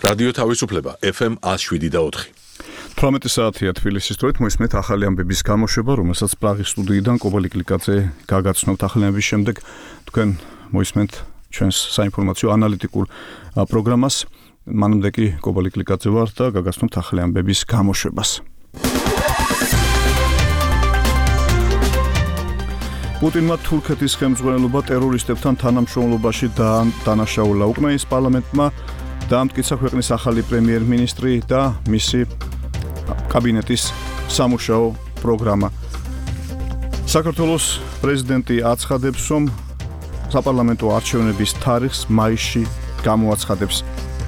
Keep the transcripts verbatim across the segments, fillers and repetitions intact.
რადიო თავისუფლება ეფ ემ one oh seven და four. თვრამეტი საათია თბილისის დროით მოისმენთ ახალი ამბების გამოშვება, რომელსაც პრაღის სტუდიიდან კობალი კლიკაძე გაგაცნობთ. ახალი ამბების შემდეგ თქვენ მოისმენთ ჩვენს საინფორმაციო ანალიტიკურ პროგრამას. მანამდე კი კობალი კლიკაძე ვარ და გაგაცნობთ ახალი ამბების გამოშვებას. პუტინმა თურქეთის ხელმძღვანელობა ტერორისტებთან თანამშრომლობაში დანაშაულა. უკრაინის პარლამენტმა დაამტკიცა ქვეყნის ახალი პრემიერ-მინისტრი და მისი კაბინეტის სამუშაო პროგრამა. საქართველოს პრეზიდენტი აცხადებს, რომ საპარლამენტო არჩევნების თარიღს მაისში გამოაცხადებს.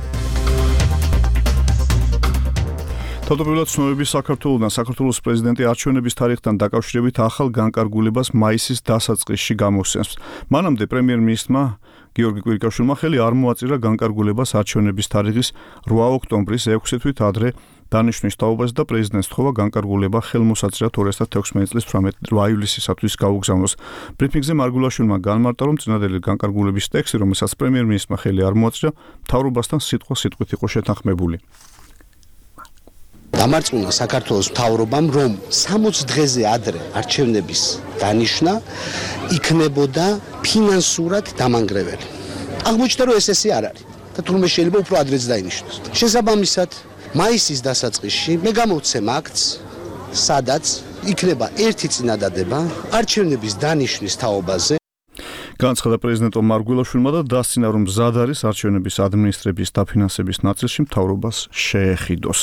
თავდაპირველად ცნობები საქართველოდან საქართველოს პრეზიდენტი არჩევნების თარიღთან დაკავშირებით ახალ განკარგულებას მაისის დასაწყისში გამოსცემს. მანამდე პრემიერ-მინისტრმა გიორგი კვირიკაშვილმა ხელი არ მოაწირა განკარგულებას არჩევნების თარიღის რვა ოქტომბრის ექვსი თვით ადრე დანიშვნის თაობას და პრეზიდენტს თხოვა განკარგულება ხელმოსაწირად ორი ათას თექვსმეტი წლის რვა ივლისისათვის გაუგზავნოს. ბრიფინგზე მარგულაშვილმა განმარტა, რომ წინადელი განკარგულების ტექსტი, რომელსაც პრემიერ-მინისტრმა ხელი არ მოაწირა, მთავრობასთან სიტყვა-სიტყვით იყო შეთანხმებული. დამარწმუნა საქართველოს მთავრობამ, რომ სამოცი დღეზე ადრე არჩევნების დანიშვნა იქნებოდა ფინანსურად დამანგრეველი. აღმოჩნდა, რომ ეს ესე არ არის და თურმე შეიძლება უფრო ადრეც დაინიშნოს. შესაბამისად, მაისის დასაწყისში მე გამოვცემ აქტს, სადაც იქნება ერთი წინადადება არჩევნების დანიშვნის თაობაზე. განაცხადა პრეზიდენტო მარგულაშვილმა და დასცინა, რომ მზად არის არჩევნების ადმინისტრების დაფინანსების ნაწილში მთავრობას შეეხიდოს.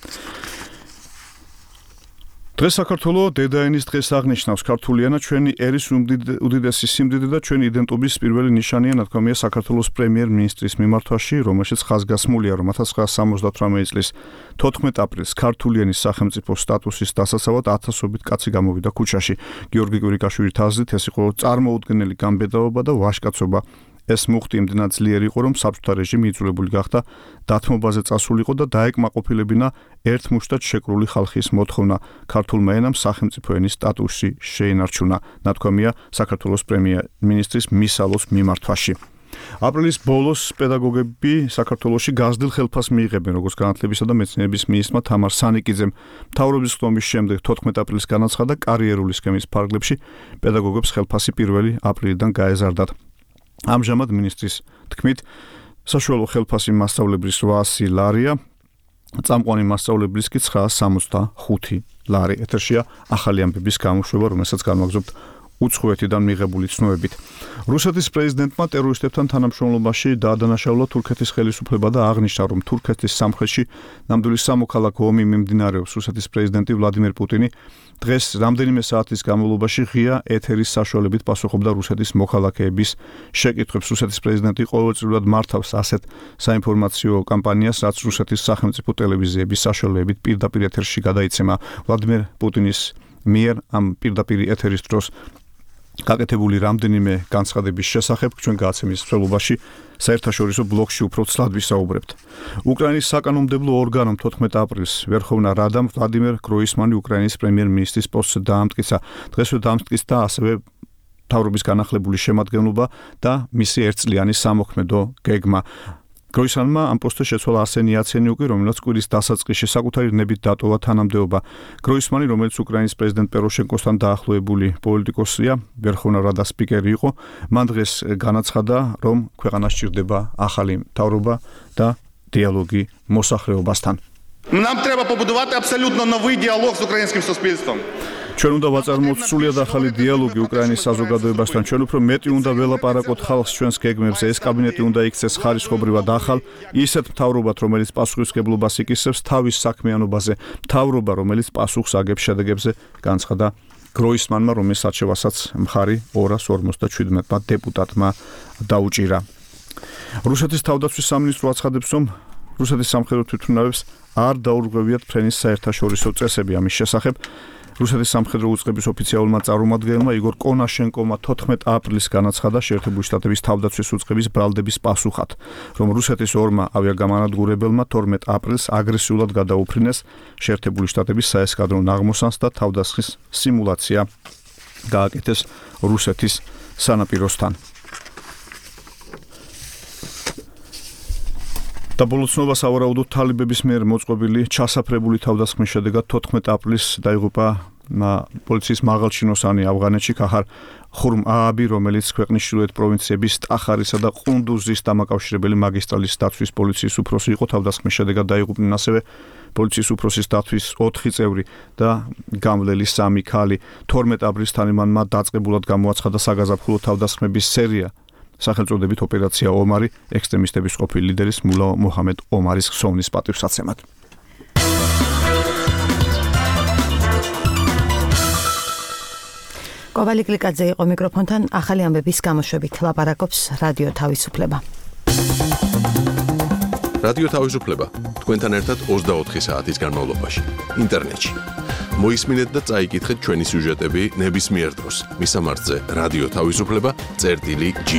დღეს საქართველოს დედაენის დღეს აღნიშნავს. ქართული ენა ჩვენი ერის უდიდესი სიმდიდრე და ჩვენი იდენტობის პირველი ნიშანია, ნათქვამია საქართველოს პრემიერ-მინისტრის მიმართვაში, რომელშიც ხაზგასმულია, რომ ათას ცხრაასა სამოცდათვრამეტი წლის თოთხმეტ აპრილს ქართული ენის სახელმწიფო სტატუსის დასაცავად ათასობით კაცი გამოვიდა ქუჩაში. გიორგი კვირიკაშვილის აზრით, ეს იყო წარმოუდგენელი გამბედაობა და ვაჟკაცობა. ეს მუხტი იმდენად ძლიერი იყო, რომ საბჭოთა რეჟიმი იძულებული გახდა დათმობაზე წასულიყო და დაეკმაყოფილებინა ერთმუშტად შეკრული ხალხის მოთხოვნა ქართულმა ენამ სახელმწიფო ენის სტატუსი შეინარჩუნა, ნათქვამია საქართველოს პრემიერ-მინისტრის მისალოს მიმართვაში. აპრილის ბოლოს პედაგოგები საქართველოში გაზრდილ ხელფასს მიიღებენ, როგორც განათლებისა და მეცნიერების მინისტრმა თამარ სანიკიძემ მთავრობის ხდომის შემდეგ თოთხმეტ აპრილს განაცხადა, კარიერული სქემის ფარგლებში პედაგოგებს ხელფასი პირველი აპრილიდან გაეზარდათ. ამჟამად მინისტრის თქმით, საშუალო ხელფასი მასწავლებლის რვაასი ლარია, წამყვანი მასწავლებლის კი ცხრაასა სამოცდახუთი ლარი. ეთერშია ახალი ამბების გამოშვება, რომელსაც განვაგრძობთ უცხოეთიდან მიღებული ცნობებით. რუსეთის პრეზიდენტმა ტერორისტებთან თანამშრომლობაში დაადანაშაულა თურქეთის ხელისუფლება და აღნიშნა, რომ თურქეთის სამხრეთში ნამდვილი სამოქალაქო ომი მიმდინარეობს. რუსეთის პრეზიდენტი ვლადიმერ პუტინი დღეს რამდენიმე საათის განმავლობაში ღია ეთერის საშუალებით პასუხობდა რუსეთის მოქალაქეების შეკითხვებს. რუსეთის პრეზიდენტი ყოველწლიურად მართავს ასეთ საინფორმაციო კამპანიას, რაც რუსეთის სახელმწიფო ტელევიზიების საშუალებით პირდაპირ ეთერში გადაიცემა. ვლადიმერ პუტინის მიერ ამ პირდაპირ ეთერის დროს გაკეთებული რამდენიმე განცხადების შესახებ ჩვენ გააცემის მსვლელობაში საერთაშორისო ბლოგში უფრო ცლად ვისაუბრებთ. უკრაინის საკანონმდებლო ორგანომ თოთხმეტ აპრილს ვერხოვნა რადამ ვლადიმერ გროისმანი უკრაინის პრემიერ-მინისტრის პოსტზე დაამტკიცა. დღესვე დაამტკიცა ასევე მთავრობის განახლებული შემადგენლობა და მისი ერთწლიანი სამოქმედო გეგმა. გროისმანმა ამ პოსტზე შეცვალა არსენი იაცენიუკი, რომელიც კვირის დასაწყისში საკუთარი ნებით დატოვა თანამდებობა. გროისმანი, რომელიც უკრაინის პრეზიდენტ პოროშენკოსთან დაახლოებული პოლიტიკოსია, ვერხოვნა რადას სპიკერი იყო, მან დღეს განაცხადა, რომ ქვეყანას სჭირდება ახალი მთავრობა და დიალოგი მოსახლეობასთან. Нам треба побудувати абсолютно новий діалог з українським суспільством. ჩვენ უნდა ვაწარმოოთ სრულად ახალი დიალოგი უკრაინის საზოგადოებასთან. ჩვენ უფრო მეტი უნდა ველაპარაკოთ ხალხს ჩვენს გეგმებზე. ეს კაბინეტი უნდა იქცეს ხარისხობრივად ახალ, ისეთ მთავრობად, რომელიც პასუხისმგებლობას იკისრებს თავის საქმიანობაზე, მთავრობა, რომელიც პასუხს აგებს შედეგებზე, განცხადა გროისმანმა, რომლის არჩევასაც მხარი ორას ორმოცდაჩვიდმეტმა დეპუტატმა დაუჭირა. რუსეთის თავდაცვის სამინისტრო აცხადებს, რომ რუსეთის სამხედრო თვითმფრინავებს არ დაურღვევიათ ფრენის საერთაშორისო წესები. ამის შესახებ რუსეთის სამხედრო უწყების ოფიციალურმა წარმომადგენელმა იგორ კონაშენკოვმა თოთხმეტ აპრილს განაცხადა შეერთებული შტატების თავდაცვის უწყების ბრალდების პასუხად, რომ რუსეთის ორმა ავიაგამანადგურებელმა თორმეტ აპრილს აგრესიულად გადაუფრინეს შეერთებული შტატების საესკადრო ნაღმოსანს და თავდასხმის სიმულაცია გააკეთეს რუსეთის სანაპიროსთან. და ბოლოცნობას ავარაუდოთ თალიბების მიერ მოწყობილი ჩასაფრებული თავდასხმის შედეგად თოთხმეტი აპრილის დაიღუპა პოლიციის მაღალჩინოსანი ავღანეთში ქაჰარ ხურმ-ააბი, რომელიც ქვეყნის ჩრდილოეთ პროვინციების ტახარისა და ყუნდუზის დამაკავშირებელი მაგისტრალის დაცვის პოლიციის უფროსი იყო. თავდასხმის შედეგად დაიღუპნენ ასევე პოლიციის უფროსის დაცვის ოთხი წევრი და გამვლელი სამი ქალი. თორმეტი აპრილის თანიმანმა დაწყებულად გამოაცხადა საგაზაფხულო თავდასხმების სერია. სახელწოდებით ოპერაცია ომარი ექსტრემისტების ყოფილი ლიდერის მულა მოჰამედ ომარის ხსოვნის პატივსაცემად. კოვალი კლიკაძე იყო მიკროფონთან, ახალი ამბების გამოშვებით ლაპარაკობს რადიო თავისუფლება. რადიო თავისუფლება თქვენთან ერთად ოცდაოთხი საათის განმავლობაში ინტერნეტში. მოისმინეთ და წაიკითხეთ ჩვენი სიუჟეტები ნებისმიერ დროს. მისამართზე რადიო თავისუფლება წერტილი ჯი.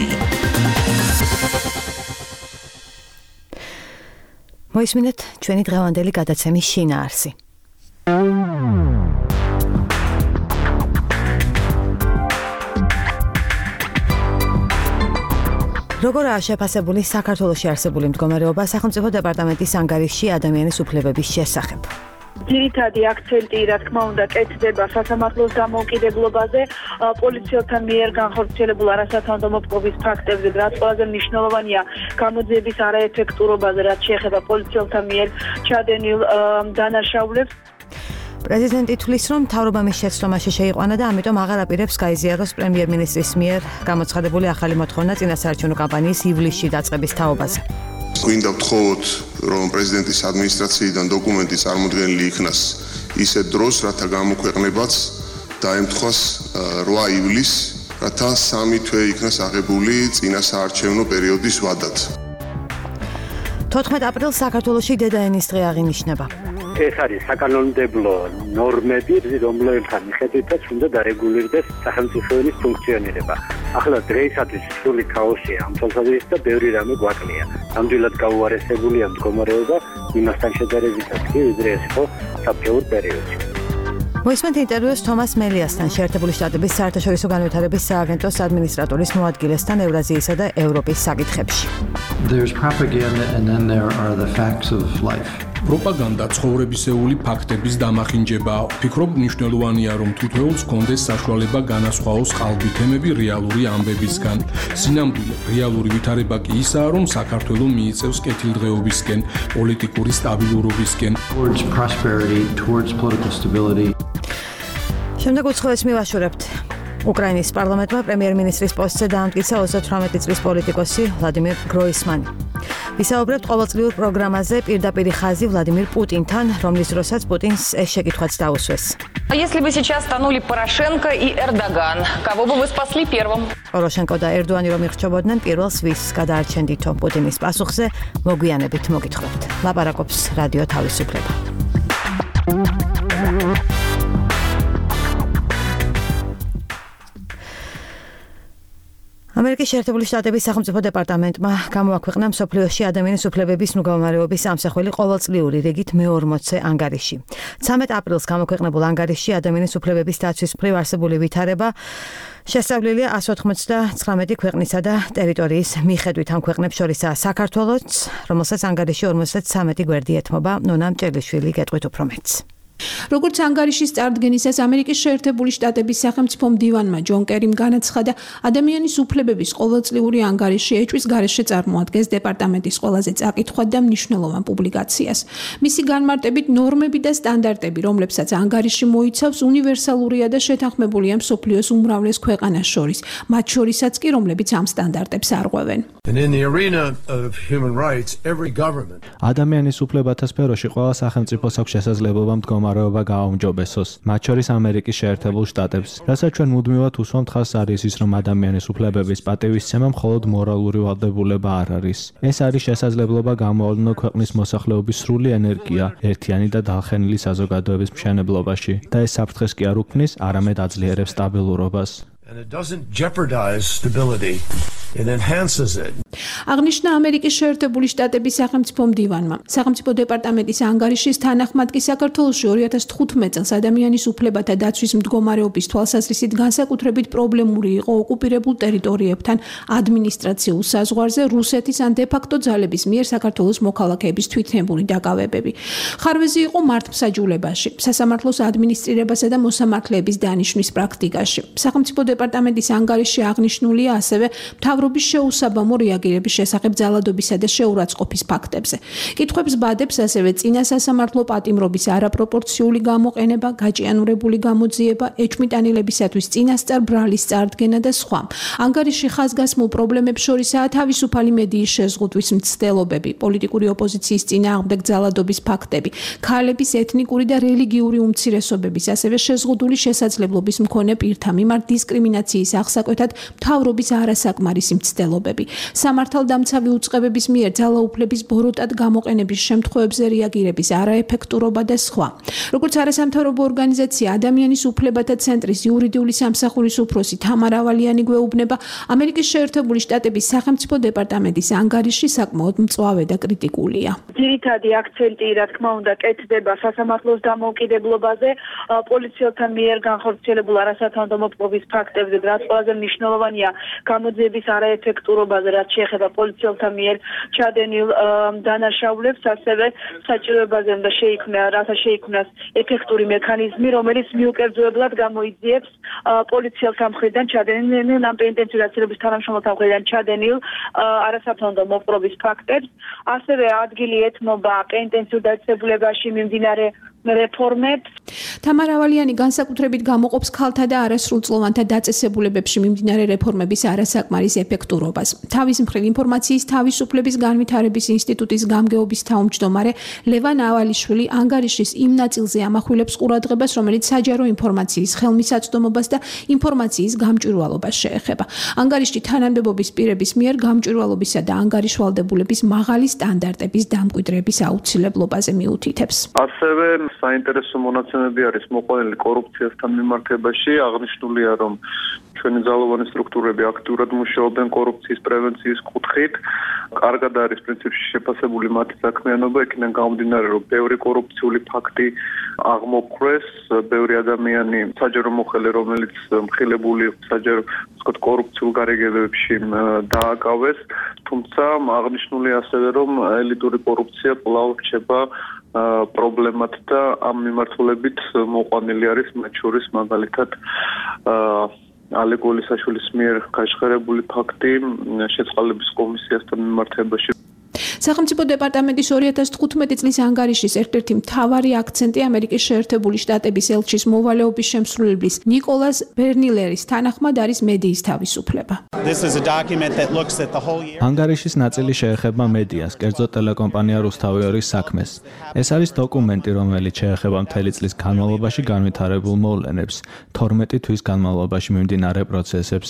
მოისმინეთ ჩვენი დღევანდელი გადაცემის შინაარსი. როგორაა შეფასებული საქართველოში არსებული მდგომარეობა სახელმწიფო დეპარტამენტის ანგარიშში ადამიანის უფლებების შესახებ? ძირითადი აქცენტი, რა თქმა უნდა, კეთდება სასამართლოს დამოუკიდებლობაზე, პოლიციელთან მიერ განხორციელებულ არასათანადო მოპყრობის ფაქტებზე, რაც ყველაზე მნიშვნელოვანია, გამოძიების არაეფექტურობაზე, რაც შეეხება პოლიციელთან მიერ ჩადენილ დანაშაულებს. პრეზიდენტი თვლის, რომ მთავრობამის შეცდომაში შეიყვანა და ამიტომ აღარ აპირებს გაიზიაროს პრემიერ-მინისტრის მიერ გამოცხადებული ახალი მოთხოვნა წინასაარჩევნო კამპანიის ივლისში დაწყების თაობაზე. გვინდა ვთხოვოთ, რომ პრეზიდენტის ადმინისტრაციიდან დოკუმენტი წარმოდგენილი იქნას ისეთ დროს, რათა გამოქვეყნებაც დაემთხვას რვა ივლისს, რათა სამი თვე იქნას აღებული წინასაარჩევნო პერიოდის ვადად. თოთხმეტი აპრილს საქართველოში დედაენის დღე აღინიშნება. ეს არის საკანონმდებლო ნორმები, რომლებთან მიხედვითაც უნდა დარეგულირდეს სახელმწიფო ენის ფუნქციონირება. ახლა დღეისათვის სრული ქაოსია ამ თვალსაზრისით და ბევრი რამე გვაკნია. ნამდვილად გაუარესებულია მდგომარეობა იმასთან შედარებითაც კი, ვიდრე ეს იყო საბჭოურ პერიოდში. მოისმენთ ინტერვიუს თომას მელიასთან, შეერთებული შტატების საერთაშორისო განვითარების სააგენტოს ადმინისტრატორის მოადგილესთან ევრაზიისა და ევროპის საკითხებში. There's propaganda and then there are the facts of life. პროპაგანდა ცხოვრებისეული ფაქტების დამახინჯებაა. ვფიქრობ, მნიშვნელოვანია, რომ თითოეულს კონდეს საშუალება განასხვაოს ყალბი თემები რეალური ამბებისგან. სინამდვილე რეალური ვითარება კი ისაა, რომ საქართველო მიიწევს კეთილდღეობისკენ, პოლიტიკური სტაბილურობისკენ. Towards prosperity, towards political stability. შემდეგ უცხოეს მივაშურებთ. უკრაინის პარლამენტმა პრემიერ-მინისტრის პოსტზე დაამტკიცა ოცდათვრამეტი წლის პოლიტიკოსი ვლადიმირ გროისმანი. ვისაუბრებთ ყოველწლიურ პროგრამაზე პირდაპირი ხაზი ვლადიმირ პუტინთან, რომლის დროსაც პუტინს ეს შეკითხვაც დაუსვეს. Если бы сейчас станули Порошенко и Эрдоган, кого бы вы спасли первым? პოროშენკო და ერდოანი რომ ირჩებოდნენ, პირველს ვის გადაარჩენდითო? პუტინის პასუხზე მოგვიანებით მოგითხრობთ. ლაპარაკობს რადიო თავისუფლება. ამერიკის შეერთებული შტატების სახელმწიფო დეპარტამენტმა გამოაქვეყნა მსოფლიოში ადამიანის უფლებების მდგომარეობის ამსახველი ყოველწლიური რიგით მეორმოცე ანგარიში. ცამეტი აპრილს გამოქვეყნებულ ანგარიშში ადამიანის უფლებების დაცვის მხრივ არსებული ვითარება შესწავლილია εκατს ოცდათვრამეტი ქვეყნისა და ტერიტორიის მიხედვით. ამ ქვეყნებს შორისაა საქართველოც, რომელსაც ანგარიში ორმოცდათვრამეტი გვერდი ეთმობა. ნონა მჭერლიშვილი გეტყვით უფრო მეტს. როგორც ანგარიშის წარდგენისას ამერიკის შეერთებული შტატების სახელმწიფო მდივანმა ჯონ კერიმ განაცხადა, ადამიანის უფლებების ყოველწლიური ანგარიში ეჭვის გარეშე წარმოადგენს დეპარტამენტის ყველაზე წაკითხვად და მნიშვნელოვან პუბლიკაციას. მისი განმარტებით ნორმები და სტანდარტები, რომლებსაც ანგარიში მოიცავს, უნივერსალურია და შეთანხმებულია მსოფლიოს უმრავლეს ქვეყანას შორის, მათ შორისაც კი, რომლებიც ამ სტანდარტებს არღვევენ. ადამიანის უფლებათა სფეროში ყველა სახელმწიფოს აქვს შესაძლებლობა მდგომარეობა გააუმჯობესოს, მათ შორის ამერიკის შეერთებულ შტატებს. რასაც ჩვენ მუდმივად უსვამთ ხაზს არის ის, რომ ადამიანის უფლებების პატივისცემა მხოლოდ მორალური ვალდებულება არ არის. ეს არის შესაძლებლობა გამოავლინო ქვეყნის მოსახლეობის სრული ენერგია ერთიანი და დალხენილი საზოგადოების მშენებლობაში და ეს საფრთხეს კი არ უქმნის, არამედ აძლიერებს სტაბილურობას. And it doesn't jeopardize stability. It enhances it. აღნიშნა ამერიკის შეერთებული შტატების სახელმწიფო მდივანმა. სახელმწიფო დეპარტამენტის ანგარიშის თანახმად კი საქართველოში ორი ათას თხუთმეტ წელს ადამიანის უფლებათა დაცვის მდგომარეობის თვალსაზრისით განსაკუთრებით პრობლემური იყო ოკუპირებულ ტერიტორიებთან ადმინისტრაციულ საზღვარზე რუსეთის ან დე-ფაქტო ძალების მიერ საქართველოს მოქალაქეების თვითნებური დაკავებები. ხარვეზი იყო მართლმსაჯულებაში, სასამართლოს ადმინისტრირებასა და მოსამართლეების დანიშვნის პრაქტიკაში. სახელმწიფო დეპარტამენტის ანგარიში აღნიშნულია ასევე მთავრობის შეუსაბამო რეაგირების შესახებ ძალადობისა და შეურაცხყოფის ფაქტებზე. კითხვებს ბადებს ასევე წინა სასამართლო პატიმრობის არაპროპორციული გამოყენება, გაჭიანურებული გამოძიება, ეჭვმიტანილებისათვის წინასწარ ბრალის წარდგენა და სხვა. ანგარიში ხაზგასმულ პრობლემებს შორისაა თავისუფალი მედიის შეზღუდვის მცდელობები, პოლიტიკური ოპოზიციის წინააღმდეგ ძალადობის ფაქტები, ქალების ეთნიკური და რელიგიური უმცირესობების, ასევე შეზღუდული შესაძლებლობის მქონე პირთა მიმართ დისკრიმინაციის აღსაკვეთად მთავრობის არასაკმარისი მცდელობები. სამართალდამცავი უწყებების მიერ ძალაუფლების ბოროტად გამოყენების შემთხვევებზე რეაგირების არაეფექტურობა და სხვა. როგორც არასამთავრობო ორგანიზაცია ადამიანის უფლებათა ცენტრის იურიდიული სამსახურის უფროსი თამარ ავალიანი გვეუბნება, ამერიკის შეერთებული შტატების სახელმწიფო დეპარტამენტის ანგარიში საკმაოდ მწვავე და კრიტიკულია. ძირითადი აქცენტი, რა თქმა უნდა, კეთდება სასამართლოს დამოუკიდებლობაზე, პოლიციელთან მიერ განხორციელებულ არასათანადო მოპყრობის ფაქტებზე, რაც ყველაზე მნიშვნელოვანია, გამოძიების არაეფექტურობაზე, რაც შეეხება პოლიციელთა მიერ ჩადენილ დანაშაულებს, ასევე საჭიროებაზე უნდა შეიქმნა, რათა შეიქმნას ეფექტური მექანიზმი, რომელიც მიუკერძოებლად გამოიძიებს პოლიციელთა მხრიდან ჩადენილ ამ პენტენციურაცილების თანამშრომელთა მხრიდან ჩადენილ არასათანადო მოპყრობის ფაქტებს, ასევე ადგილი ეთმობა პენტენციურ დაწესებულებაში მიმდინარე რეფორმებს. თამარ ავალიანი განსაკუთრებით გამოყოფს ქალთა და არასრულწლოვანთა დაწესებულებებში მიმდინარე რეფორმების არასაკმარის ეფექტურობას. თავის მხრივ ინფორმაციის თავისუფლების განვითარების ინსტიტუტის გამგეობის თავმჯდომარე ლევან ავალიშვილი ანგარიშის იმ ნაწილზე ამახვილებს ყურადღებას, რომელიც საჯარო ინფორმაციის ხელმისაწვდომობას და ინფორმაციის გამჭვირვალობას შეეხება. ანგარიში თანამდებობის პირების მიერ გამჭვირვალობისა და ანგარიშვალდებულების მაღალი სტანდარტების დამკვიდრების აუცილებლობაზე მიუთითებს. ასევე საინტერესო მონაცემები არის მოყვანილი კორუფციასთან მიმართებაში. აღნიშნულია, რომ ჩვენი ძალოვანი სტრუქტურები აქტიურად მუშაობენ კორუფციის პრევენციის კუთხით. კარგად არის პრინციპში შეფასებული მათი საქმიანობა, იქიდან გამომდინარე, რომ ბევრი კორუფციული ფაქტი აღმოფხვრეს, ბევრი ადამიანი საჯარო მოხელე, რომელიც მხილებული საჯარო ვთქვათ კორუფციულ გარიგებებში დააკავეს, თუმცა აღნიშნულია ასევე, რომ ელიტური კორუფცია კვლავ რჩება პრობლემად და ამ მიმართულებით მოყვანილი არის მათ შორის მაგალითად ალეკ გოლისაშვილის მიერ გაჟღერებული ფაქტი შეწყალების კომისიასთან მიმართებაში. სახელმწიფო დეპარტამენტის ორი ათას თხუთმეტი წლის ანგარიშის ერთ-ერთი მთავარი აქცენტი ამერიკის შეერთებული შტატების ელჩის მოვალეობის შემსრულებლის ნიკოლას ბერნილერის თანახმად არის მედიის თავისუფლება. ანგარიშის ნაწილი შეეხება მედიას, კერძოდ ტელეკომპანია რუსთავი ორის საქმეს. ეს არის დოკუმენტი, რომელიც შეეხება მთელი წლის განმავლობაში განვითარებულ მოვლენებს, თორმეტი თვის განმავლობაში მიმდინარე პროცესებს.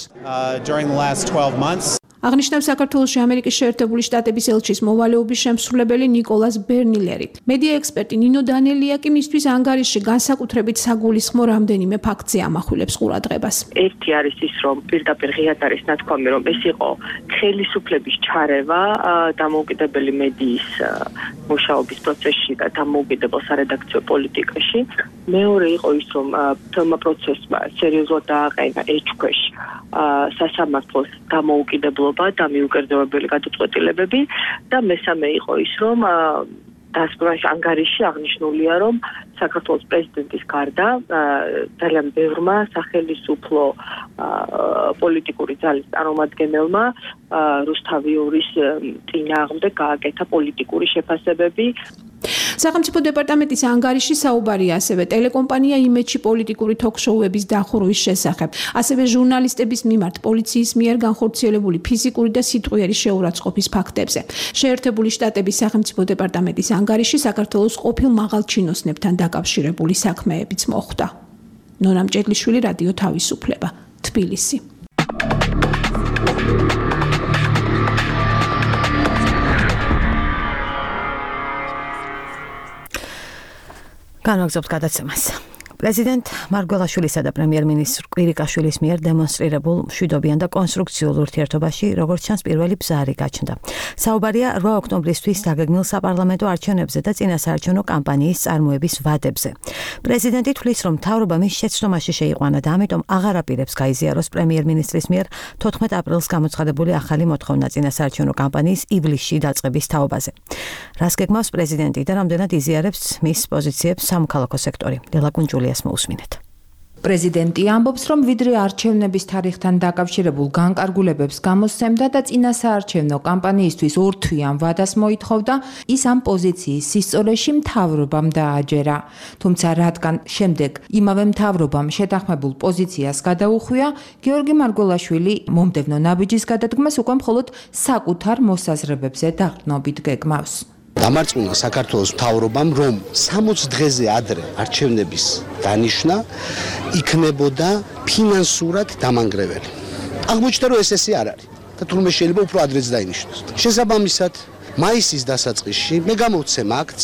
აღნიშნავს საქართველოში ამერიკის შეერთებული შტატების ელჩის მოვალეობის შემსრულებელი ნიკოლას ბერნილერი. მედია ექსპერტი ნინო დანელია კი მისთვის ანგარიში განსაკუთრებით საგულისხმო რამდენიმე ფაქტზე ამახვილებს ყურადღებას. ერთი არის ის, რომ პირდაპირ ღიად არის ნათქვამი, რომ ეს იყო ხელისუფლების ჩარევა დამოუკიდებელი მედიის მუშაობის პროცესში და დამოუკიდებელ სარედაქციო პოლიტიკაში. მეორე იყო ის, რომ თელმა პროცესმა სერიოზულად დააყენა ეჭქვეშ სასამართლოს დამოუკიდებლობა და მიუკერძოებელი გადაწყვეტილებები და მესამე იყო ის, რომ დასკვნაში ანგარიში აღნიშნულია, რომ საქართველოს პრეზიდენტის გარდა ძალიან ბევრმა სახელმწიფო პოლიტიკური ძალის წარმომადგენელმა რუსთავი ორის წინააღმდეგ გააკეთა პოლიტიკური შეფასებები. სახელმწიფო დეპარტამენტის ანგარიში საუბარია ასევე ტელეკომპანია იმედში პოლიტიკური თოქ-შოუების დახურვის შესახებ, ასევე ჟურნალისტების მიმართ პოლიციის მიერ განხორციელებული ფიზიკური და სიტყვიერი შეურაცხყოფის ფაქტებზე. შეერთებული შტატების სახელმწიფო დეპარტამენტის ანგარიში საქართველოს ყოფილ მაღალჩინოსნებთან დაკავშირებული საქმეებიც მოხვდა. ნონა მჭედლიშვილი, რადიო თავისუფლება, თბილისი. განვაგრძობთ გადაცემას. პრეზიდენტ მარგველაშვილისა და პრემიერ-მინისტრ კვირიკაშვილის მიერ დემონსტრირებულ მშვიდობიან და კონსტრუქციულ ურთიერთობაში, როგორც ჩანს, პირველი ბზარი გაჩნდა. საუბარია რვა ოქტომბრისთვის დაგეგმილ საპარლამენტო არჩევნებზე და წინასაარჩევნო კამპანიის წარმოების ვადებზე. პრეზიდენტი თვლის, რომ მთავრობა მის შეცდომაში შეიყვანა და ამიტომ აღარ აპირებს გაიზიაროს პრემიერ-მინისტრის მიერ თოთხმეტ აპრილს გამოცხადებული ახალი მოთხოვნა წინასაარჩევნო კამპანიის ივლისში დაწყების თაობაზე. რას გეგმავს პრეზიდენტი და რამდენად იზიარებს მის პოზიციებს სამოქალაქო სექტორი? ლელა კუნჭულიას მოусმინეთ. პრეზიდენტი ამბობს, რომ ვიდრე არჩევნების თარიღთან დაკავშირებულ განკარგულებებს გამოსცემდა და წინასაარჩევნო კამპანიისთვის ორთვიან ვადას მოითხოვდა, ის ამ პოზიციის სისწორეში მთავრობამ დააჯერა. თუმცა რადგან შემდეგ იმავე მთავრობამ შეთანხმებულ პოზიციას გადაუხვია, გიორგი მარგველაშვილი მომდევნო ნაბიჯის გადადგმას უკვე მხოლოდ საკუთარ მოსაზრებებზე დაყრდნობით გეგმავს. დამარწმუნა საქართველოს მთავრობამ, რომ სამოც დღეზე ადრე არჩევნების დანიშვნა იქნებოდა ფინანსურად დამანგრეველი. აღმოჩნდა, რომ ეს ესე არ არის და თურმე შეიძლება უფრო ადრეც დაინიშნოს. შესაბამისად, მაისის დასაწყისში მე გამოვცემ აქტს,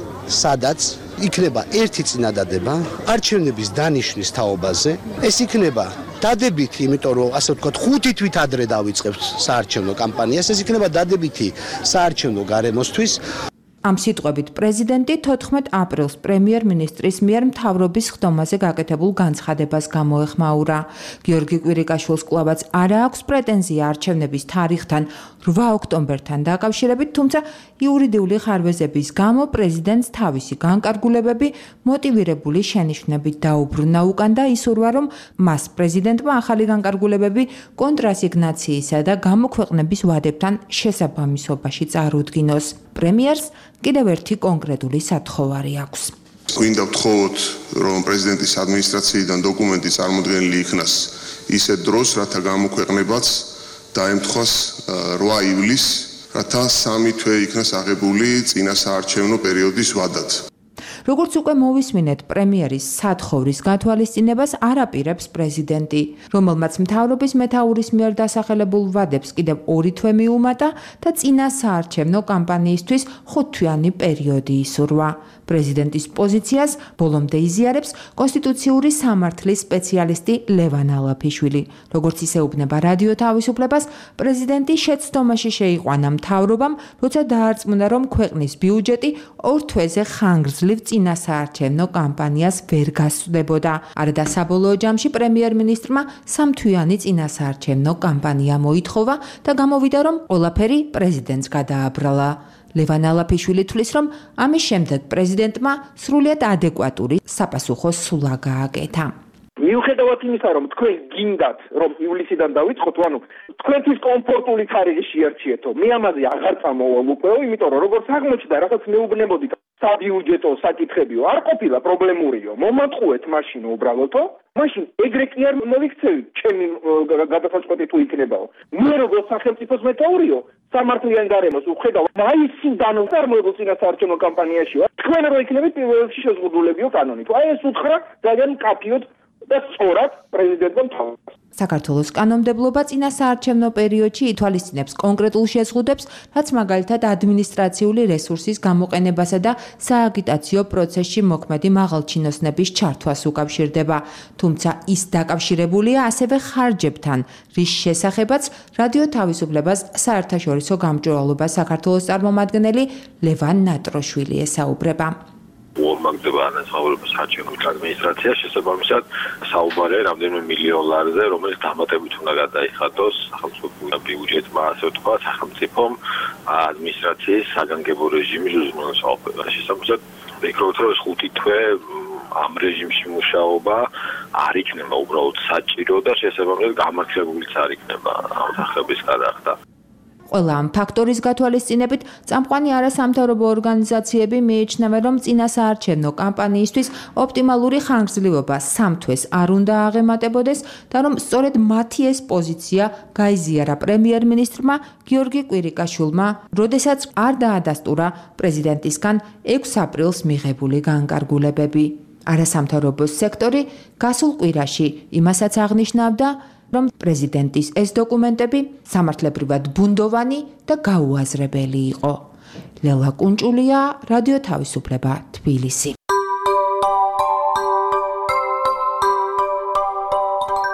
სადაც იქნება ერთი წინადადება არჩევნების დანიშვნის თაობაზე. ეს იქნება დადებითი, იმიტომ რომ ასე ვთქვათ, ხუთი თვით ადრე დავიწყებთ საარჩევნო კამპანიას, ეს იქნება დადებითი საარჩევნო გარემოსთვის. ამ სიტყვებით პრეზიდენტი თოთხმეტ აპრილს პრემიერ-მინისტრის მიერ მთავრობის ხდომაზე გაკეთებულ განცხადებას გამოეხმაურა. გიორგი კვირიკაშვილს კვლავაც არ აქვს პრეტენზია არჩევნების თარიღთან რვა ოქტომბერთან დაკავშირებით, თუმცა იურიდიული ხარვეზების გამო პრეზიდენტს თავისი განკარგულებები მოტივირებული შენიშვნებით დაუბრუნა უკან და ისურვა, რომ მას პრეზიდენტმა ახალი განკარგულებები კონტრასიგნაციისა და გამოქვეყნების ვადებთან შესაბამისობაში წარუდგინოს. პრემიერს კიდევ ერთი კონკრეტული სათხოვარი აქვს. გვინდა ვთხოვოთ, რომ პრეზიდენტის ადმინისტრაციიდან დოკუმენტი წარმოდგენილი იქნას ისეთ დროს, რათა გამოქვეყნებაც დაემთხვას რვა ივლისს, რათა სამი თვე იქნას აღებული წინასაარჩევნო პერიოდის ვადად. როგორც უკვე მოვისმინეთ, პრემიერის სათხოვრის გათვალისწინებას არ აპირებს პრეზიდენტი, რომელმაც მთავრობის მეთაურის მიერ დასახელებულ ვადებს კიდევ ორი თვე მიუმატა და წინასაარჩევნო კამპანიისთვის ხუთთვიანი პერიოდი ისურვა. პრეზიდენტის პოზიციას ბოლომდე იზიარებს კონსტიტუციური სამართლის სპეციალისტი ლევან ალაფიშვილი. როგორც ისეუბნება რადიო თავისუფლებას, პრეზიდენტი შეცდომაში შეიყვანა მთავრობამ, როცა დაარწმუნა, რომ ქვეყნის ბიუჯეტი ორ თვეზე ხანგრძლივ წინასაარჩევნო კამპანიას ვერ გასწდებოდა. არადა საბოლოო ჯამში პრემიერ-მინისტრმა სამთვიანი წინასაარჩევნო კამპანია მოითხოვა და გამოვიდა, რომ ყველაფერი პრეზიდენტს გადააბრალა. ლევან ალაფიშვილი თვლის, რომ ამის შემდეგ პრეზიდენტმა სრულიად ადეკვატური საპასუხო სულა გააკეთა. მიუხედავად იმისა, რომ თქვენ გინდათ, რომ ივლისიდან დავიწყოთ, ანუ თქვენთვის კომფორტული თარიღი შეარჩიეთო. მე ამაზე აღარ წამოვალ უკვე, იმიტომ რომ როგორც აღმოჩნდა, რაღაც მეუბნებოდით საბიუჯეტო საკითხებიო, არ ყოფილა პრობლემურიო. მომატყუეთ მაშინ უბრალოდო, მაშინ ეგრე კი არ მოვიქცევი, ჩემი გადასაწყვეტი თუ იქნებაო. მე როგორც სახელმწიფოს მეთაურიო, სამართლიან გარემოს უხედავ მაისიდან წარმოებულ წინასაარჩევნო კამპანიაშიო. თქვენ რო იქნებით პირველში შეზღუდულებიო კანონით. აი ეს უთხრა ძალიან კაფიოდ და სწორად პრეზიდენტმა თავას. საქართველოს კანონმდებლობა წინასაარჩევნო პერიოდში ითვალისწინებს კონკრეტულ შეზღუდვებს, რაც მაგალითად ადმინისტრაციული რესურსის გამოყენებასა და სააგიტაციო პროცესში მოქმედი მაღალჩინოსნების ჩართვას უკავშირდება. თუმცა ის დაკავშირებულია ასევე ხარჯებთან, რის შესახებაც რადიო თავისუფლებას საერთაშორისო გამჭვირვალობა საქართველოს წარმომადგენელი ლევან ნატროშვილი ესაუბრება. უორმაგდება ანაცმაურების საარჩევნო ადმინისტრაცია შესაბამისად საუბარია რამდენიმე მილიონ ლარზე, რომელიც დამატებით უნდა გადაიხადოს სახელმწიფო ბიუჯეტმა, ასე ვთქვათ, სახელმწიფომ ადმინისტრაციის საგანგებო რეჟიმის უზრუნველყოფა. შესაბამისად, ვფიქრობთ, რომ ეს ხუთი თვე ამ რეჟიმში მუშაობა არ იქნება უბრალოდ საჭირო და შესაბამისად გამართლებულიც არ იქნება ამ სახების გადახდა. ყველა ამ ფაქტორის გათვალისწინებით წამყვანი არასამთავრობო ორგანიზაციები მიიჩნევენ, რომ წინასაარჩევნო კამპანიისთვის ოპტიმალური ხანგრძლივობა სამ თვეს არ უნდა აღემატებოდეს და რომ სწორედ მათი ეს პოზიცია გაიზიარა პრემიერ-მინისტრმა გიორგი კვირიკაშვილმა, როდესაც არ დაადასტურა პრეზიდენტისგან ექვსი აპრილს მიღებული განკარგულებები. არასამთავრობო სექტორი გასულ კვირაში იმასაც აღნიშნავდა, რომ პრეზიდენტის ეს დოკუმენტები სამართლებრივად ბუნდოვანი და გაუაზრებელი იყო. ლელა კუნჭულია, რადიო თავისუფლება, თბილისი.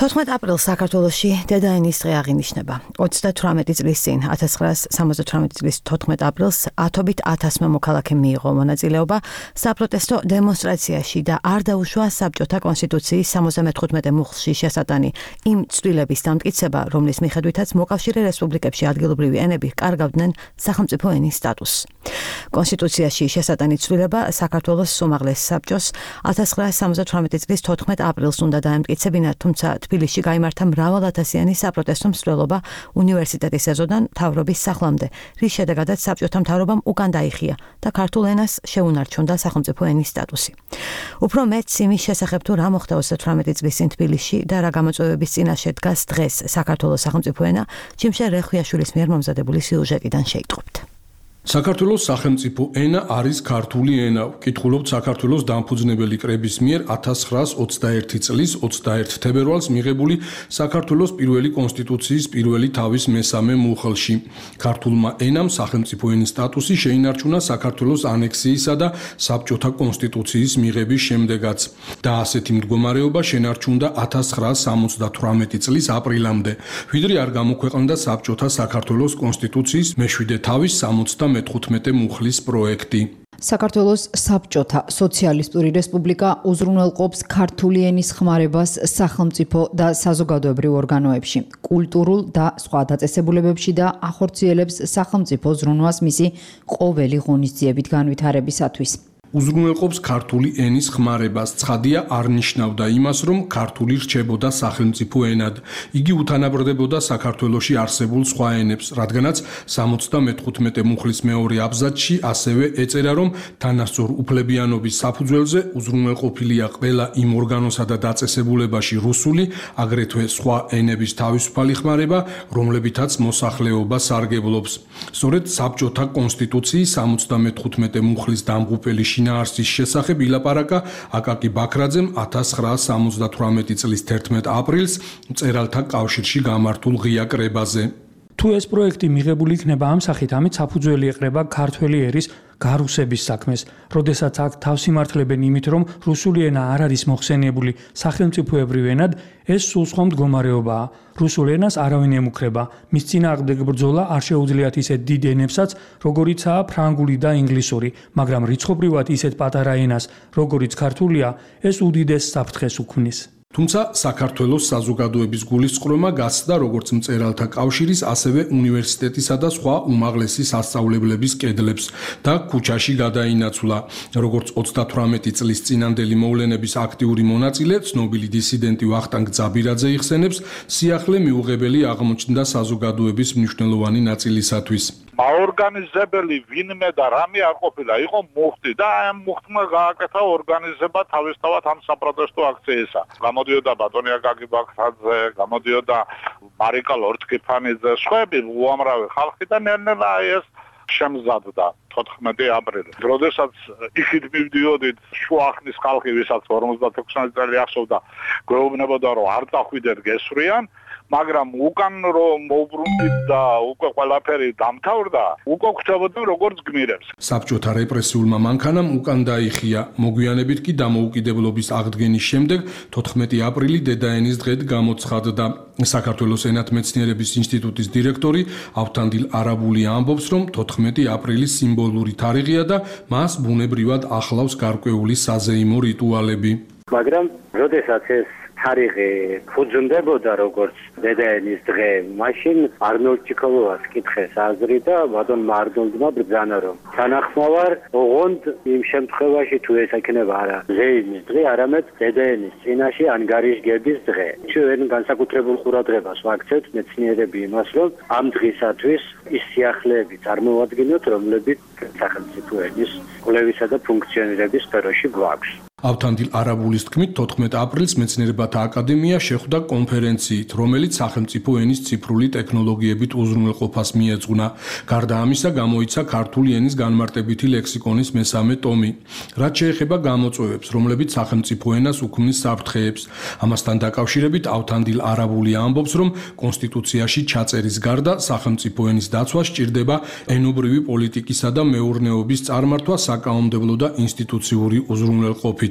თოთხმეტ აპრილს საქართველოში დედაენის დღე აღინიშნება. ოცდათვრამეტი წლის წინ ათას ცხრაასი სამოცდათვრამეტი წლის თოთხმეტ აპრილს ათობით ათასმა მოქალაქემ მიიღო მონაწილეობა საპროტესტო დემონსტრაციაში და არ დაუშვა საბჭოთა კონსტიტუციის სამოცდამეთხუთმეტე მუხლში შესატანი იმ ცვლილების დამტკიცება, რომლის მიხედვითაც მოკავშირე რესპუბლიკებში ადგილობრივი ენები კარგავდნენ სახელმწიფო ენის სტატუსს. კონსტიტუციაში შესატანი ცვლილება საქართველოს უმაღლეს საბჭოს ათას ცხრაასი სამოცდათვრამეტი წლის თოთხმეტ აპრილს უნდა დაემტკიცებინა, თუმცა თბილისში გაიმართა მრავალათასიანი საპროტესტო მსვლელობა უნივერსიტეტის ეზოდან მთავრობის სახლამდე, რის შედეგადაც საბჭოთა მთავრობამ უკან დაიხია და ქართულ ენას შეუნარჩუნდა სახელმწიფო ენის სტატუსი. უფრო მეტს იმის შესახებ თუ რა მოხდა ოცდათვრამეტი წლის წინ თბილისში და რა გამოწვევების წინაშე დგას დღეს საქართველოს სახელმწიფო ენა, ჯიმშე რეხვიაშვილის მიერ მომზადებული სიუჟეტიდან შეიტყობთ. საქართველოს სახელმწიფო ენა არის ქართული ენა. ვკითხულობთ საქართველოს დამფუძნებელი კრების მიერ ათას ცხრაასი ოცდაერთი წლის ოცდაერთი თებერვალს მიღებული საქართველოს პირველი კონსტიტუციის პირველი თავის მესამე მუხლში. ქართულმა ენამ სახელმწიფო ენის სტატუსი შეინარჩუნა საქართველოს ანექსიისა და საბჭოთა კონსტიტუციის მიღების შემდეგაც და ასეთი მდგომარეობა შენარჩუნდა ათას ცხრაასი სამოცდათვრამეტი წლის აპრილამდე, ვიდრე არ გამოქვეყნდა საბჭოთა საქართველოს კონსტიტუციის მეშვიდე თავის სამოცდამეთხუთმეტე მუხლის პროექტი. საქართველოს საბჭოთა სოციალისტური რესპუბლიკა უზრუნველყოფს ქართული ენის ხმარებას სახელმწიფო და საზოგადოებრივ ორგანოებში, კულტურულ და სხვა დაწესებულებებში და ახორციელებს სახელმწიფო ზრუნვას მისი ყოველი ღონისძიებით განვითარებისათვის. უზრუნველყოფს ქართული ენის ხმარებას. ცხადია, არ ნიშნავდა იმას, რომ ქართული რჩებოდა სახელმწიფო ენად. იგი უთანაბრდებოდა საქართველოში არსებულ სხვა ენებს, რადგანაც სამოცდამეთხუთმეტე მუხლის მეორე აბზაცში ასევე ეწერა, რომ თანასწორ უფლებიანობის საფუძველზე უზრუნველყოფილია ყველა იმ ორგანოსა და დაწესებულებაში რუსული, აგრეთვე სხვა ენების თავისუფალი ხმარება, რომლებითაც მოსახლეობა სარგებლობს. სწორედ საბჭოთა კონსტიტუციის სამოცდამეთხუთმეტე მუხლის დამღუპელი შინაარსის შესახებ ილაპარაკა აკაკი ბაქრაძემ ათას ცხრაასი სამოცდათვრამეტი წლის თერთმეტ აპრილს მწერალთა კავშირში გამართულ ღია კრებაზე. თუ ეს პროექტი მიღებული იქნება ამ სახით, ამით საფუძველი ეყრება ქართველი ერის გარუსების საქმეს, როდესაც აქ თავს იმართლებენ იმით, რომ რუსული ენა არ არის მოხსენიებული სახელმწიფოებრივ ენად, ეს სულ სხვა მდგომარეობაა. რუსულ ენას არავინ ემუქრება, მის წინააღმდეგ ბრძოლა არ შეუძლიათ ისეთ დიდ ენებსაც, როგორიცაა ფრანგული და ინგლისური, მაგრამ რიცხობრივად ისეთ პატარა ენას, როგორიც ქართულია, ეს უდიდეს საფრთხეს უქმნის. თუმცა საქართველოს საზოგადოების გულისწყრომა გასცდა როგორც მწერალთა კავშირის, ასევე უნივერსიტეტისა და სხვა უმაღლესი სასწავლებლების კედლებს და ქუჩაში გადაინაცვლა. როგორც ოცდათვრამეტი წლის წინანდელი მოვლენების აქტიური მონაწილე, ცნობილი დისიდენტი ვახტანგ ძაბირაძე იხსენებს, სიახლე მიუღებელი აღმოჩნდა საზოგადოების მნიშვნელოვანი ნაწილისათვის. მაორგანიზებელი ვინმე და რამე არ ყოფილა, იყო მუხტი და ამ მუხტმა გააკეთა ორგანიზება თავისთავად ამ საპროტესტო აქციისა. გამოდიოდა ბატონი აკაკი ბაქრაძე, გამოდიოდა მარიკა ლორთქიფანიძე, სხვები უამრავი ხალხი და ნელ-ნელა ეს შემზადდა თოთხმეტი აპრილი. როდესაც იქით მივდიოდით შუახნის ხალხი, ვისაც ორმოცდათექვსმეტი წელი ახსოვდა, გვეუბნებოდა რომ არ წახვიდეთ გესვრიან, მაგრამ უკან რომ მოვბრუნდით და უკვე ყველაფერი დამთავრდა, უკვე გვხვდებოდა როგორც გმირებს. საბჭოთა რეპრესიულმა მანქანამ უკან დაიხია. მოგვიანებით კი დამოუკიდებლობის აღდგენის შემდეგ თოთხმეტი აპრილი დედაენის დღედ გამოცხადდა. საქართველოს ენათმეცნიერების ინსტიტუტის დირექტორი ავთანდილ არაბული ამბობს, რომ თოთხმეტი აპრილი სიმბოლური თარიღია და მას ბუნებრივად ახლავს გარკვეული საზეიმო რიტუალები. მაგრამ როდესაც ეს თარიღი ფუძნდებოდა როგორც დედაენის დღე, მაშინ არნოლდ ჩიქოლოვას კითხეს აზრი და ბატონმა არნოლდმა ბრძანა, რომ თანახმოვარ ოღონდ იმ შემთხვევაში თუ ეს იქნება არა ზეიმის დღე, არამედ დედაენის წინაშე ანგარიშგების დღე. ჩვენ განსაკუთრებულ ყურადღებას ვაქცევთ მეცნიერები იმას, რომ ამ დღისათვის ის სიახლეები წარმოვადგინოთ, რომლებიც სახელმწიფო ენის კვლევისა და ფუნქციონირების სფეროში გვაქვს. ავთანდილ არაბულის თქმით, თოთხმეტ აპრილს მეცნიერებათა აკადემია შეხვდა კონფერენციით, რომელიც სახელმწიფო ენის ციფრული ტექნოლოგიებით უზრუნველყოფას მიეძღვნა. გარდა ამისა, გამოიცა ქართული ენის განმარტებითი ლექსიკონის მესამე ტომი. რაც შეეხება გამოწვევებს, რომლებიც სახელმწიფო ენას უქმნის საფრთხეებს, ამასთან დაკავშირებით ავთანდილ არაბული ამბობს, რომ კონსტიტუციაში ჩაწერის გარდა სახელმწიფო ენის დაცვა სჭირდება ენობრივი პოლიტიკისა და მეურნეობის წარმართვა საკანონმდებლო და ინსტიტუციური უზრუნველყოფით.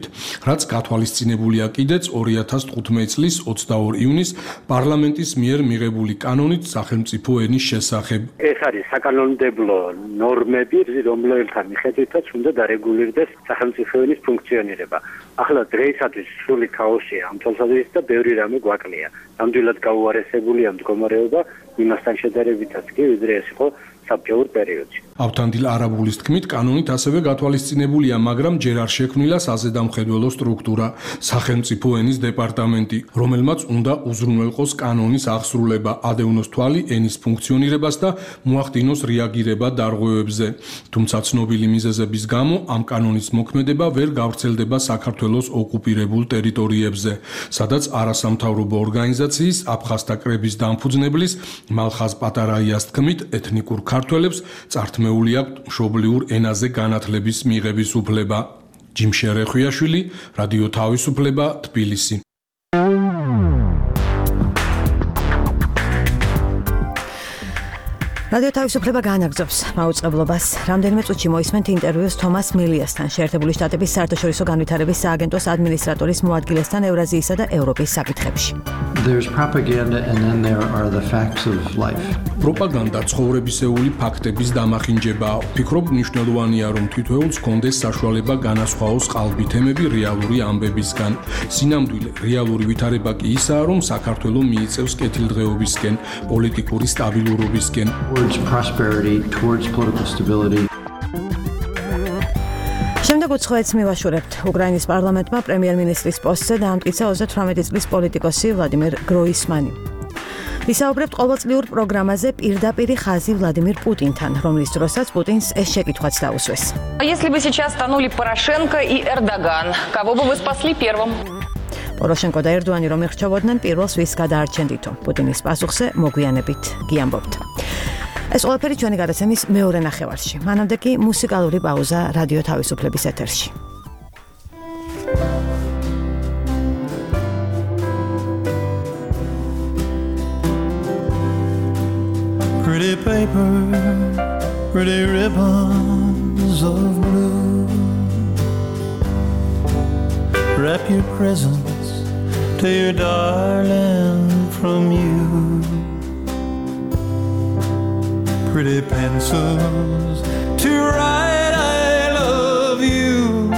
მიხედვით, რაც გათვალისწინებულია კიდეც ორი ათას თხუთმეტი წლის ოცდაორი ივნისს პარლამენტის მიერ მიღებული კანონით სახელმწიფო ენის შესახებ. ეს არის საკანონმდებლო ნორმები, რომელთა მიხედვითაც უნდა დარეგულირდეს სახელმწიფო ენის ფუნქციონირება. ახლა დღეისათვის სრული ქაოსია ამ თვალსაზრისით და ბევრი რამე გვაკლია. ნამდვილად გაუარესებულია მდგომარეობა იმასთან შედარებითაც კი, ვიდრე ეს იყო საბჭოურ პერიოდში. ავთანდილ არაბულის თქმით, კანონით ასევე გათვალისწინებულია, მაგრამ ჯერ არ შექმნილა საზედამხედველო სტრუქტურა, სახელმწიფო ენის დეპარტამენტი, რომელმაც უნდა უზრუნველყოს კანონის აღსრულება, ადევნოს თვალი ენის ფუნქციონირებას და მოახდინოს რეაგირება დარღვევებზე. თუმცა ცნობილი მიზეზების გამო ამ კანონის მოქმედება ვერ გავრცელდება საქართველოს ოკუპირებულ ტერიტორიებზე, სადაც არასამთავრობო ორგანიზაციის აფხაზთა კრების დამფუძნებლის მალხაზ პატარაიას თქმით, ეთნიკურ ქართველებს წართმეული აქვთ მშობლიურ ენაზე განათლების მიღების უფლება. ჯიმშერე ხვიაშვილი, რადიო თავისუფლება, თბილისი. რადიო თავისუფლება განაგრძობს მაუწყებლობას. რამდენიმე წუთში მოისმენთ ინტერვიუს თომას მილიასთან, შეერთებული შტატების საერთაშორისო განვითარების სააგენტოს ადმინისტრატორის მოადგილესთან ევრაზიისა და ევროპის საკითხებში. There's propaganda and then there are the facts of life. პროპაგანდა ცხოვრებისეული ფაქტების დამახინჯებაა. ვფიქრობ, მნიშვნელოვანია, რომ თითოეულს ჰქონდეს საშუალება განასხვაოს ყალბი თემები რეალური ამბებისგან. სინამდვილე რეალური ვითარება კი ისაა, რომ საქართველოს მიიწევს კეთილდღეობისკენ, პოლიტიკური სტაბილურობისკენ. Towards prosperity, towards political stability. შემდეგ უცხოეთს მივაშურებთ. უკრაინის პარლამენტმა პრემიერ-მინისტრის პოსტზე დაამტკიცა ოცდათვრამეტი წლის პოლიტიკოსი ვლადიმერ გროისმანი. ვისაუბრებთ ყოველწლიურ პროგრამაზე პირდაპირი ხაზი ვლადიმირ პუტინთან, რომლის დროსაც პუტინს ეს შეკითხვაც დაუსვეს. Если бы сейчас станули Порошенко и Эрдоган, кого бы вы спасли первым? პოროშენკო და ერდოანი რომ ირჩევოდნენ, პირველს ვის გადაარჩენდითო? პუტინის პასუხზე მოგვიანებით გიამბობთ. ეს ყველაფერი ჩვენი გადაცემის მეორე ნახევარში. მანამდე კი მუსიკალური პაუზა რადიო თავისუფლების ეთერში. Pretty paper, pretty ribbons of blue. Wrap your presents to your darling from you. Pretty pencils to write I love you.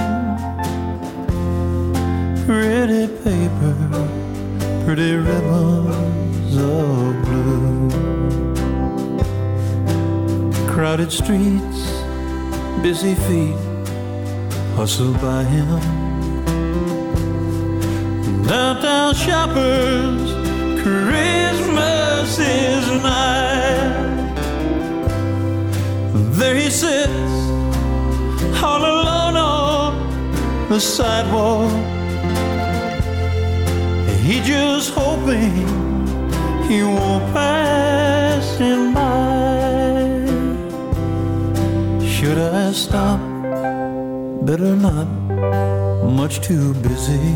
Pretty paper, pretty ribbons of blue. Crowded streets, busy feet hustle by him. Downtown shoppers, Christmas is nigh. There he sits, all alone on the sidewalk. He just hoping he won't pass him by. Should I stop? Better not, much too busy.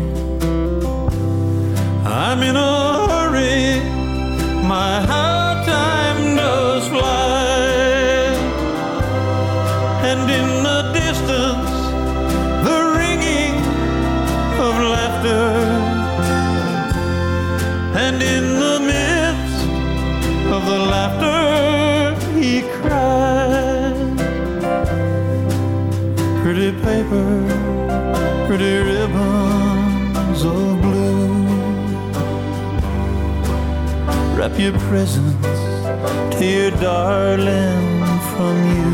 I'm in a hurry, my hard time does fly. And in the distance, the ringing of laughter. And in the midst of the laughter, he cried. Pretty paper, pretty ribbons of blue. Wrap your presents to your darling from you.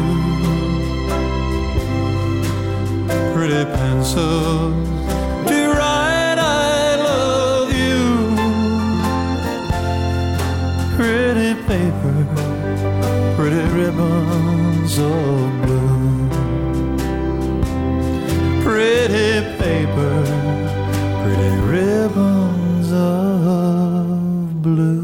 Pretty pencils to write I love you. Pretty paper, pretty ribbons of blue. Pretty paper, pretty ribbons of blue.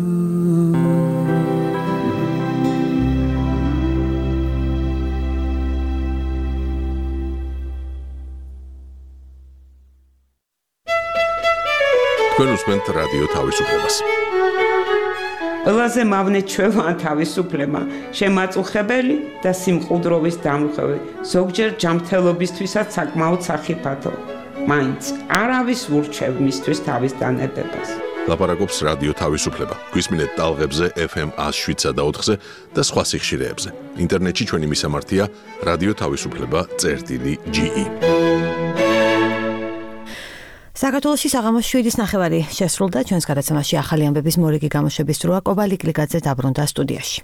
თქვენ უსმენთ რადიო თავისუფლებას. ყველაზე მავნე ჩვევა თავისუფლება, შემაწუხებელი და სიმყუდროვის დამხევი, ზოგჯერ ჯანმრთელობისთვისაც საკმაოდ სახიფათო. მაინც არავის ურჩევ მისთვის თავის დანებებას. ლაპარაკობს რადიო თავისუფლება. გვისმინეთ ტალღებზე ეფ ემ one oh seven და ოთხზე და სხვა სიხშირეებზე. ინტერნეტში ჩვენი მისამართია რადიო თავისუფლება წერტილი ჯი ი. საქართველოში საღამოს შვიდის ნახევარი შესრულდა. ჩვენს გადაცემაში ახალი ამბების მორიგი გამოშვების დროა. კობალი კლიკაძე დაბრუნდა სტუდიაში.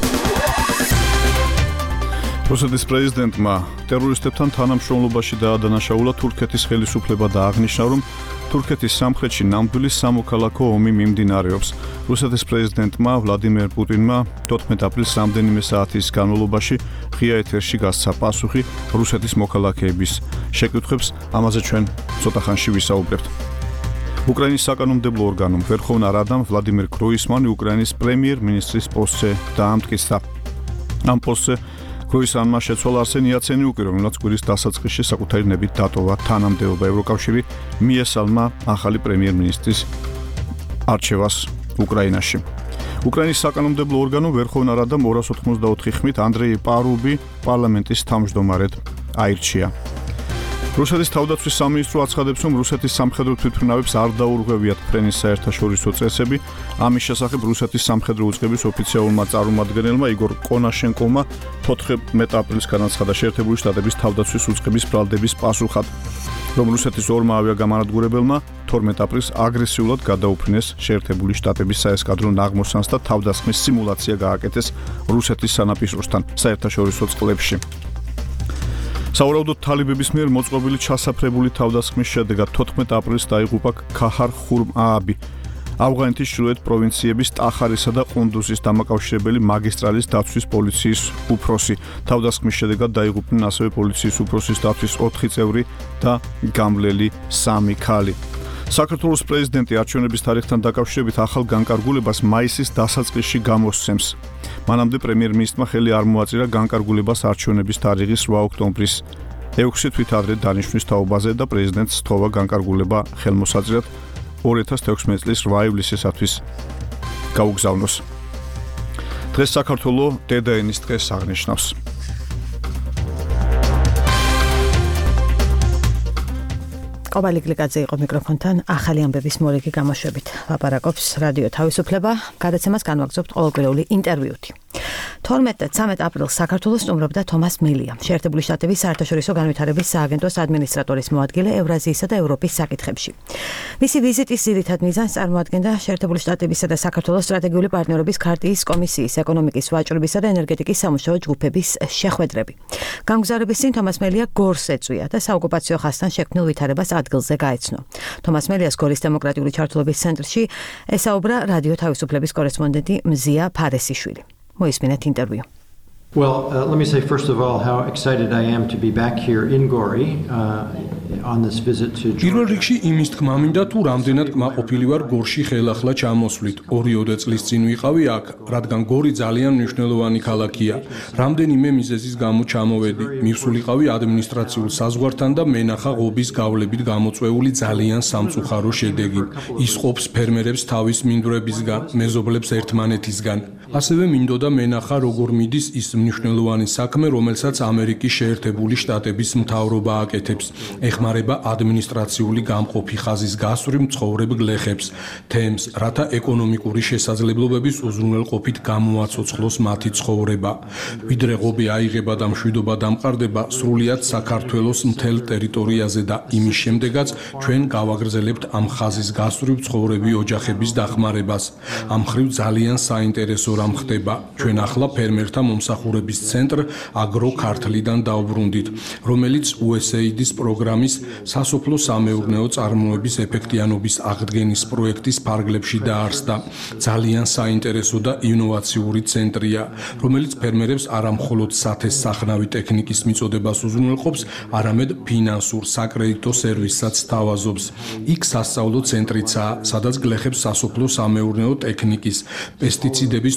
რუსეთის პრეზიდენტმა ტერორისტებთან თანამშრომლობაში დაადანაშაულა თურქეთის ხელისუფლება და აღნიშნა, რომ თურქეთის სამხრეთში ნამდვილი სამოქალაქო ომი მიმდინარეობს. რუსეთის პრეზიდენტმა ვლადიმერ პუტინმა თოთხმეტ აპრილს რამდენიმე საათის განმავლობაში ღია ეთერში გასცა პასუხი რუსეთის მოქალაქეების შეკითხვებს, ამაზე ჩვენ ცოტა ხანში ვისაუბრებთ. უკრაინის საკანონმდებლო ორგანომ ვერხოვნა რადამ ვლადიმერ გროისმანი უკრაინის პრემიერ-მინისტრის პოსტზე დაამტკიცა. ამ პოსტზე გროისმანმა შეცვალა არსენ იაცენიუკი, რომელსაც კვირის დასაწყისში საკუთარი ნებით დატოვა თანამდებობა. ევროკავშირი მიესალმა ახალი პრემიერ-მინისტრის არჩევას უკრაინაში. უკრაინის საკანონმდებლო ორგანო ვერხოვნა რადამ ორას ოთხმოცდაოთხი ხმით ანდრეი პარუბი პარლამენტის თავმჯდომარედ აირჩია. რუსეთის თავდაცვის სამინისტრო აცხადებს, რომ რუსეთის სამხედრო თვითმფრინავებს არ დაურღვევიათ ფრენის საერთაშორისო წესები. ამის შესახებ რუსეთის სამხედრო უწყების ოფიციალურმა წარმომადგენელმა იგორ კონაშენკოვმა თოთხმეტ აპრილს განაცხადა შეერთებული შტატების თავდაცვის უწყების ბრალდების პასუხად, რომ რუსეთის ორმა ავიაგამანადგურებელმა თორმეტ აპრილს აგრესიულად გადაუფრინეს შეერთებული შტატების საესკადრო ნაღმოსანს და თავდასხმის სიმულაცია გააკეთეს რუსეთის სანაპიროსთან საერთაშორისო წყლებში. საურავდოთ თალიბების მიერ მოწყობილი ჩასაფრებული თავდასხმის შედეგად თოთხმეტ აპრილს დაიღუპა ქაჰარ ხურმ ააბი, ავღანეთის ჩრდილოეთ პროვინციების ტახარისა და ყუნდუზის დამაკავშირებელი მაგისტრალის დაცვის პოლიციის უფროსი. თავდასხმის შედეგად დაიღუპნენ ასევე პოლიციის უფროსის დაცვის ოთხი წევრი და გამლელი სამი ქალი. საქართველოს პრეზიდენტი არჩევნების თარიღთან დაკავშირებით ახალ განკარგულებას მაისის დასაწყისში გამოსცემს. მანამდე პრემიერ-მინისტრმა ხელი არ მოაწირა განკარგულებას არჩევნების თარიღის რვა ოქტომბრის ექვსი თვით ადრე დანიშვნის თაობაზე და პრეზიდენტს სთხოვა განკარგულება ხელმოსაძრად ორი ათას თექვსმეტი წლის რვა ივლისისათვის გაუგზავნოს. დღეს საქართველო დედაენის დღეს აღნიშნავს. კობალი კლიკაძე იყო მიკროფონთან ახალი ამბების მორიგი გამოშვებით. ლაპარაკობს რადიო თავისუფლება. გადაცემას განვაგრძობთ ყოველკვირეული ინტერვიუთი. თორმეტ და ცამეტ აპრილს საქართველოს სტუმრობდა თომას მელია, შეერთებული შტატების საერთაშორისო განვითარების სააგენტოს ადმინისტრატორის მოადგილე ევრაზიისა და ევროპის საკითხებში. მისი ვიზიტის ძირითად მიზანს წარმოადგენდა შეერთებული შტატებისა და საქართველოს სტრატეგიული პარტნიორობის ქარტიის კომისიის ეკონომიკის ვაჭრობისა და ენერგეტიკის სამუშაო ჯგუფების შეხვედრები. გამგზავრების წინ თომას მელია გორს ეწვია და საოკუპაციო ხაზთან შექმნილ ვითარებას ადგილზე გაეცნო. თომას მელიას გორის დემოკრატიული ჩართულობის ცენტრში ესაუბრა რადიო თავისუფლების კორესპონდენტი მზია ფარესიშვილი. მოისმინეთ ინტერვიუ. Well, uh, let me say first of all how excited I am to be back here in Gori uh, on this visit to Georgia. პირველ რიგში იმის თქმა მინდა თუ რამდენად კმაყოფილი ვარ გორში ხელახლა ჩამოსვლით. ორიოდე წლის წინ ვიყავი აქ, რადგან გორი ძალიან მნიშვნელოვანი ქალაქია. რამდენიმე მიზეზის გამო ჩამოვედი. მივსულიყავი ადმინისტრაციულ საზღვართან და მენახა ღობის გავლებით გამოწვეული ძალიან სამწუხარო შედეგი. ის ყოფს ფერმერებს თავის მინდვრებისგან, მეზობლებს ერთმანეთისგან. ასევე მინდოდა მენახა როგორ მიდის ის მნიშვნელოვანი საქმე, რომელსაც ამერიკის შეერთებული შტატების მთავრობა აკეთებს. ეხმარება ადმინისტრაციული გამყოფი ხაზის გასწვრივ მცხოვრებ გლეხებს, თემს, რათა ეკონომიკური შესაძლებლობების უზრუნველყოფით გამოაცოცხლოს მათი ცხოვრება. ვიდრე ღობე აიღება და მშვიდობა დამყარდება, სრულიად საქართველოს მთელ ტერიტორიაზე და იმის შემდეგაც ჩვენ გავაგრძელებთ ამ ხაზის გასწვრივ მცხოვრები ოჯახების დახმარებას. ამ მხრივ ძალიან საინტერესო რამ ხდება. ჩვენ ახლა ფერმერთა მომსახურების ცენტრ აგრო ქართლიდან დავბრუნდით, რომელიც იუ ეს έი აი დის პროგრამის სასოფლო სამეურნეო წარმოების ეფექტიანობის აღდგენის პროექტის ფარგლებში დაარსდა. ძალიან საინტერესო და ინოვაციური ცენტრია, რომელიც ფერმერებს არა მხოლოდ სათესახნავი ტექნიკის მიწოდებას უზრუნველყოფს, არამედ ფინანსურ საკრედიტო სერვისსაც თავაზობს. იქ სასწავლო ცენტრიცაა, სადაც გლეხებს სასოფლო სამეურნეო ტექნიკის, პესტიციდების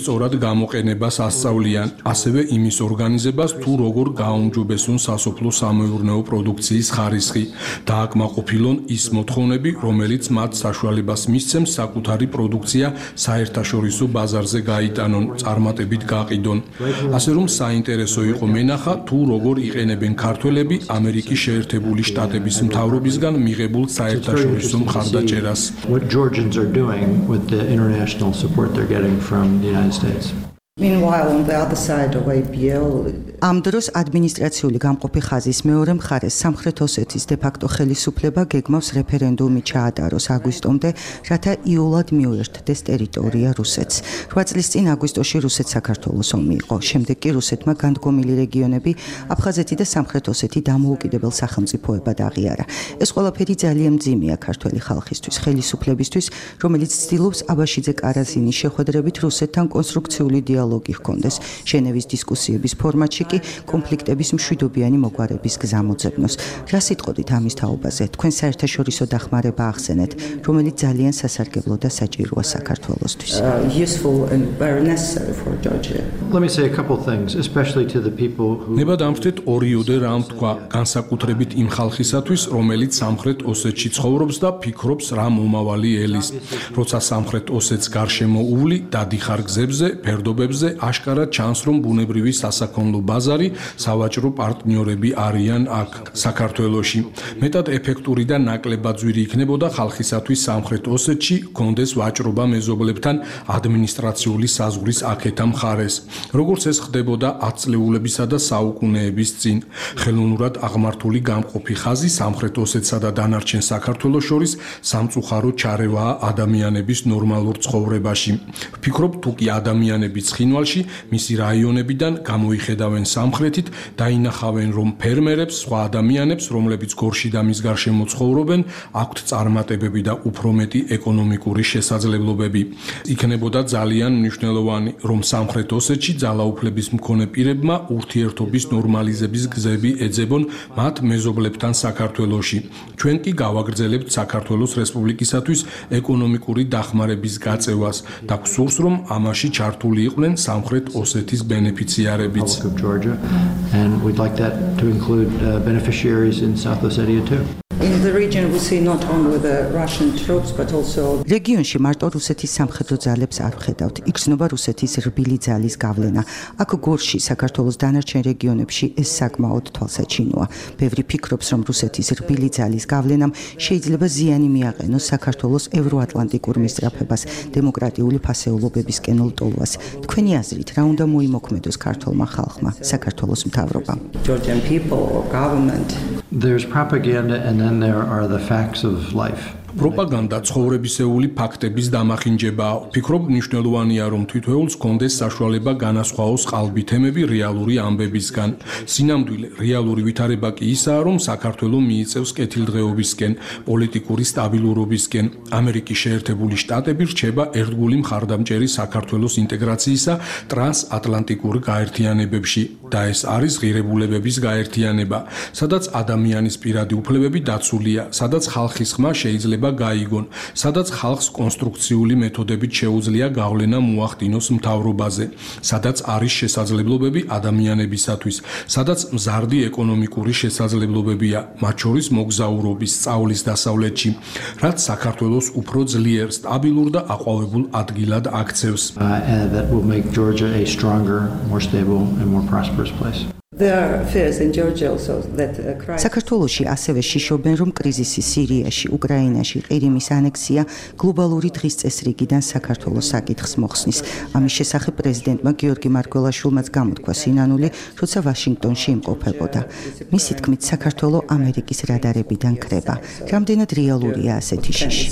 სწორად გამოყენებას ასწავლიან, ასევე იმის ორგანიზებას, თუ როგორ გააუმჯობესონ სასოფლო სამეურნეო პროდუქციის ხარისხი, დააკმაყოფილონ ის მოთხოვნები, რომელიც მათ საშუალებას მისცემს საკუთარი პროდუქცია საერთაშორისო ბაზარზე გაიტანონ, წარმატებით გაყიდონ. ასე რომ საინტერესო იყო მენახა, თუ როგორ იყენებენ ქართველები ამერიკის შეერთებული შტატების მთავრობისგან მიღებულ საერთაშორისო მხარდაჭერას. What Georgians are doing with the international support they're getting from the United States. Meanwhile, on the other side of A P L, ამ დროს ადმინისტრაციული გამყოფი ხაზის მეორე მხარეს სამხრეთ ოსეთის დე-ფაქტო ხელისუფლება გეგმავს რეფერენდუმი ჩაატაროს აგვისტომდე, რათა იოლად მიუერთდეს ტერიტორია რუსეთს. რვა წლის წინ აგვისტოში რუსეთს საქართველოს ომი იყო. შემდეგ კი რუსეთმა განდგომილი რეგიონები აფხაზეთი და სამხრეთ ოსეთი დამოუკიდებელ სახელმწიფოებად აღიარა. ეს ყველაფერი ძალიან მძიმეა ქართველი ხალხისთვის, ხელისუფლებისთვის, რომელიც ცდილობს აბაშიძე კარაზინის შეხვედრებით რუსეთთან კონსტრუქციული დიალოგი ჰქონდეს, ჟენევის დისკუსიების ფორმატში კი კონფლიქტების მშვიდობიანი მოგვარების გზა მოძებნოს. რა სიტყოდით ამის თაობაზე? თქვენ საერთაშორისო დახმარება ახსენეთ, რომელიც ძალიან სასარგებლო და საჭიროა საქართველოსთვის. Useful and very necessary for Georgia. Let me say a couple things, especially to the people who ნება დამხვდეთ ორიოდე რამ თქვა, განსაკუთრებით იმ ხალხისათვის, რომელიც სამხრეთ ოსეთში ცხოვრობს და ფიქრობს რა მომავალი ელის. როცა სამხრეთ ოსეთს გარშემო უვლი, დადიხარ გზებზე, ფერდობებზე, აშკარად ჩანს, რომ ბუნებრივი სასაქონლო ბაზარი სავაჭრო პარტნიორები არიან აქ საქართველოში. მეტად ეფექტური და ნაკლებაძვირი იქნებოდა ხალხისათვის სამხრეთ ოსეთში კონდეს ვაჭრობა მეზობლებთან ადმინისტრაციული საზღვრის აქეთა მხარეს. როგორც ეს ხდებოდა ათწლეულებისა და საუკუნეების წინ. ხელოვნურად აღმართული გამყოფი ხაზი სამხრეთ ოსეთსა და დანარჩენ საქართველოს შორის სამწუხარო ჩარევაა ადამიანების ნორმალურ ცხოვრებაში. ვფიქრობ, თუ კი ადამიანები ცხინვალში, მისი რაიონებიდან გამოიხედავენ სამხრეთით, დაინახავენ, რომ ფერმერებს, სხვა ადამიანებს, რომლებიც გორში და მის გარშემო ცხოვრობენ, აქვთ წარმატებები და უფრო მეტი ეკონომიკური შესაძლებლობები. იქნებოდა ძალიან მნიშვნელოვანი, რომ სამხრეთ ოსეთში ძალაუფლების მქონე პირებმა ურთიერთობის ნორმალიზების გზები ეძებონ მათ მეზობლებთან საქართველოში. ჩვენ კი გავაგრძელებთ საქართველოს რესპუბლიკისათვის ეკონომიკური დახმარების გაწევას და გვსურს, რომ ამაში ჩართული იყვნენ სამხრეთ ოსეთის ბენეფიციარებიც. of Georgia, and we'd like that to include uh, beneficiaries in South Ossetia too. In the region we see not only the Russian troops but also რეგიონში მარტო რუსეთის სამხედრო ძალებს არ ვხედავთ. იგრძნობა რუსეთის რბილი ძალის გავლენა. აქ გორში, საქართველოს დანარჩენ რეგიონებში ეს საკმაოდ თვალსაჩინოა. ბევრი ფიქრობს, რომ რუსეთის რბილი ძალის გავლენამ შეიძლება ზიანი მიაყენოს საქართველოს ევროატლანტიკურ მისწრაფებას, დემოკრატიული ფასეულობებისკენ ლტოლვას. თქვენი აზრით, რა უნდა მოიმოქმედოს ქართულმა ხალხმა, საქართველოს მთავრობამ? Georgian people or government. There's propaganda and then there are the facts of life. პროპაგანდა ცხოვრებისეული ფაქტების დამახინჯებაა. ვფიქრობ, მნიშვნელოვანია, რომ თითოეულს კონდეს საშუალება განასხვაოს ყალბი თემები რეალური ამბებისგან. სინამდვილე რეალური ვითარება კი ისაა, რომ საქართველო მიიწევს კეთილდღეობისკენ, პოლიტიკური სტაბილურობისკენ. ამერიკის შეერთებული შტატები რჩება ერთგული მხარდამჭერი საქართველოს ინტეგრაციისა ტრანსატლანტიკურ გაერთიანებებში და ეს არის ღირებულებების გაერთიანება, სადაც ადამიანის პირადი უფლებები დაცულია, სადაც ხალხის ხმა შეიძლება გაიგონ, სადაც ხალხს კონსტრუქციული მეთოდებით შეუძლია გავლენა მოახდინოს მთავრობაზე, სადაც არის შესაძლებლობები ადამიანებისათვის, სადაც მზარდი ეკონომიკური შესაძლებლობებია, მათ შორის მოგზაურობის, სწავლის დასავლეთში, რაც საქართველოს უფრო ძლიერ, სტაბილურ და აყვავებულ ადგილად აქცევს. Uh, that will make Georgia a stronger, more stable and more prosperous place. There are fears in Georgia also that uh, crisis საქართველოში ასევე შიშობენ, რომ კრიზისი სირიაში, უკრაინაში, ყირიმის ანექსია გლობალური დღის წესრიგიდან საქართველოს საკითხს მოხსნის. ამის შესახებ პრეზიდენტმა გიორგი მარგველაშვილმაც გამოთქვა სინანული, როცა ვაშინგტონში იმყოფებოდა. მისი თქმით, საქართველო ამერიკის რადარებიდან ქრება. რამდენად რეალურია ასეთი შიში?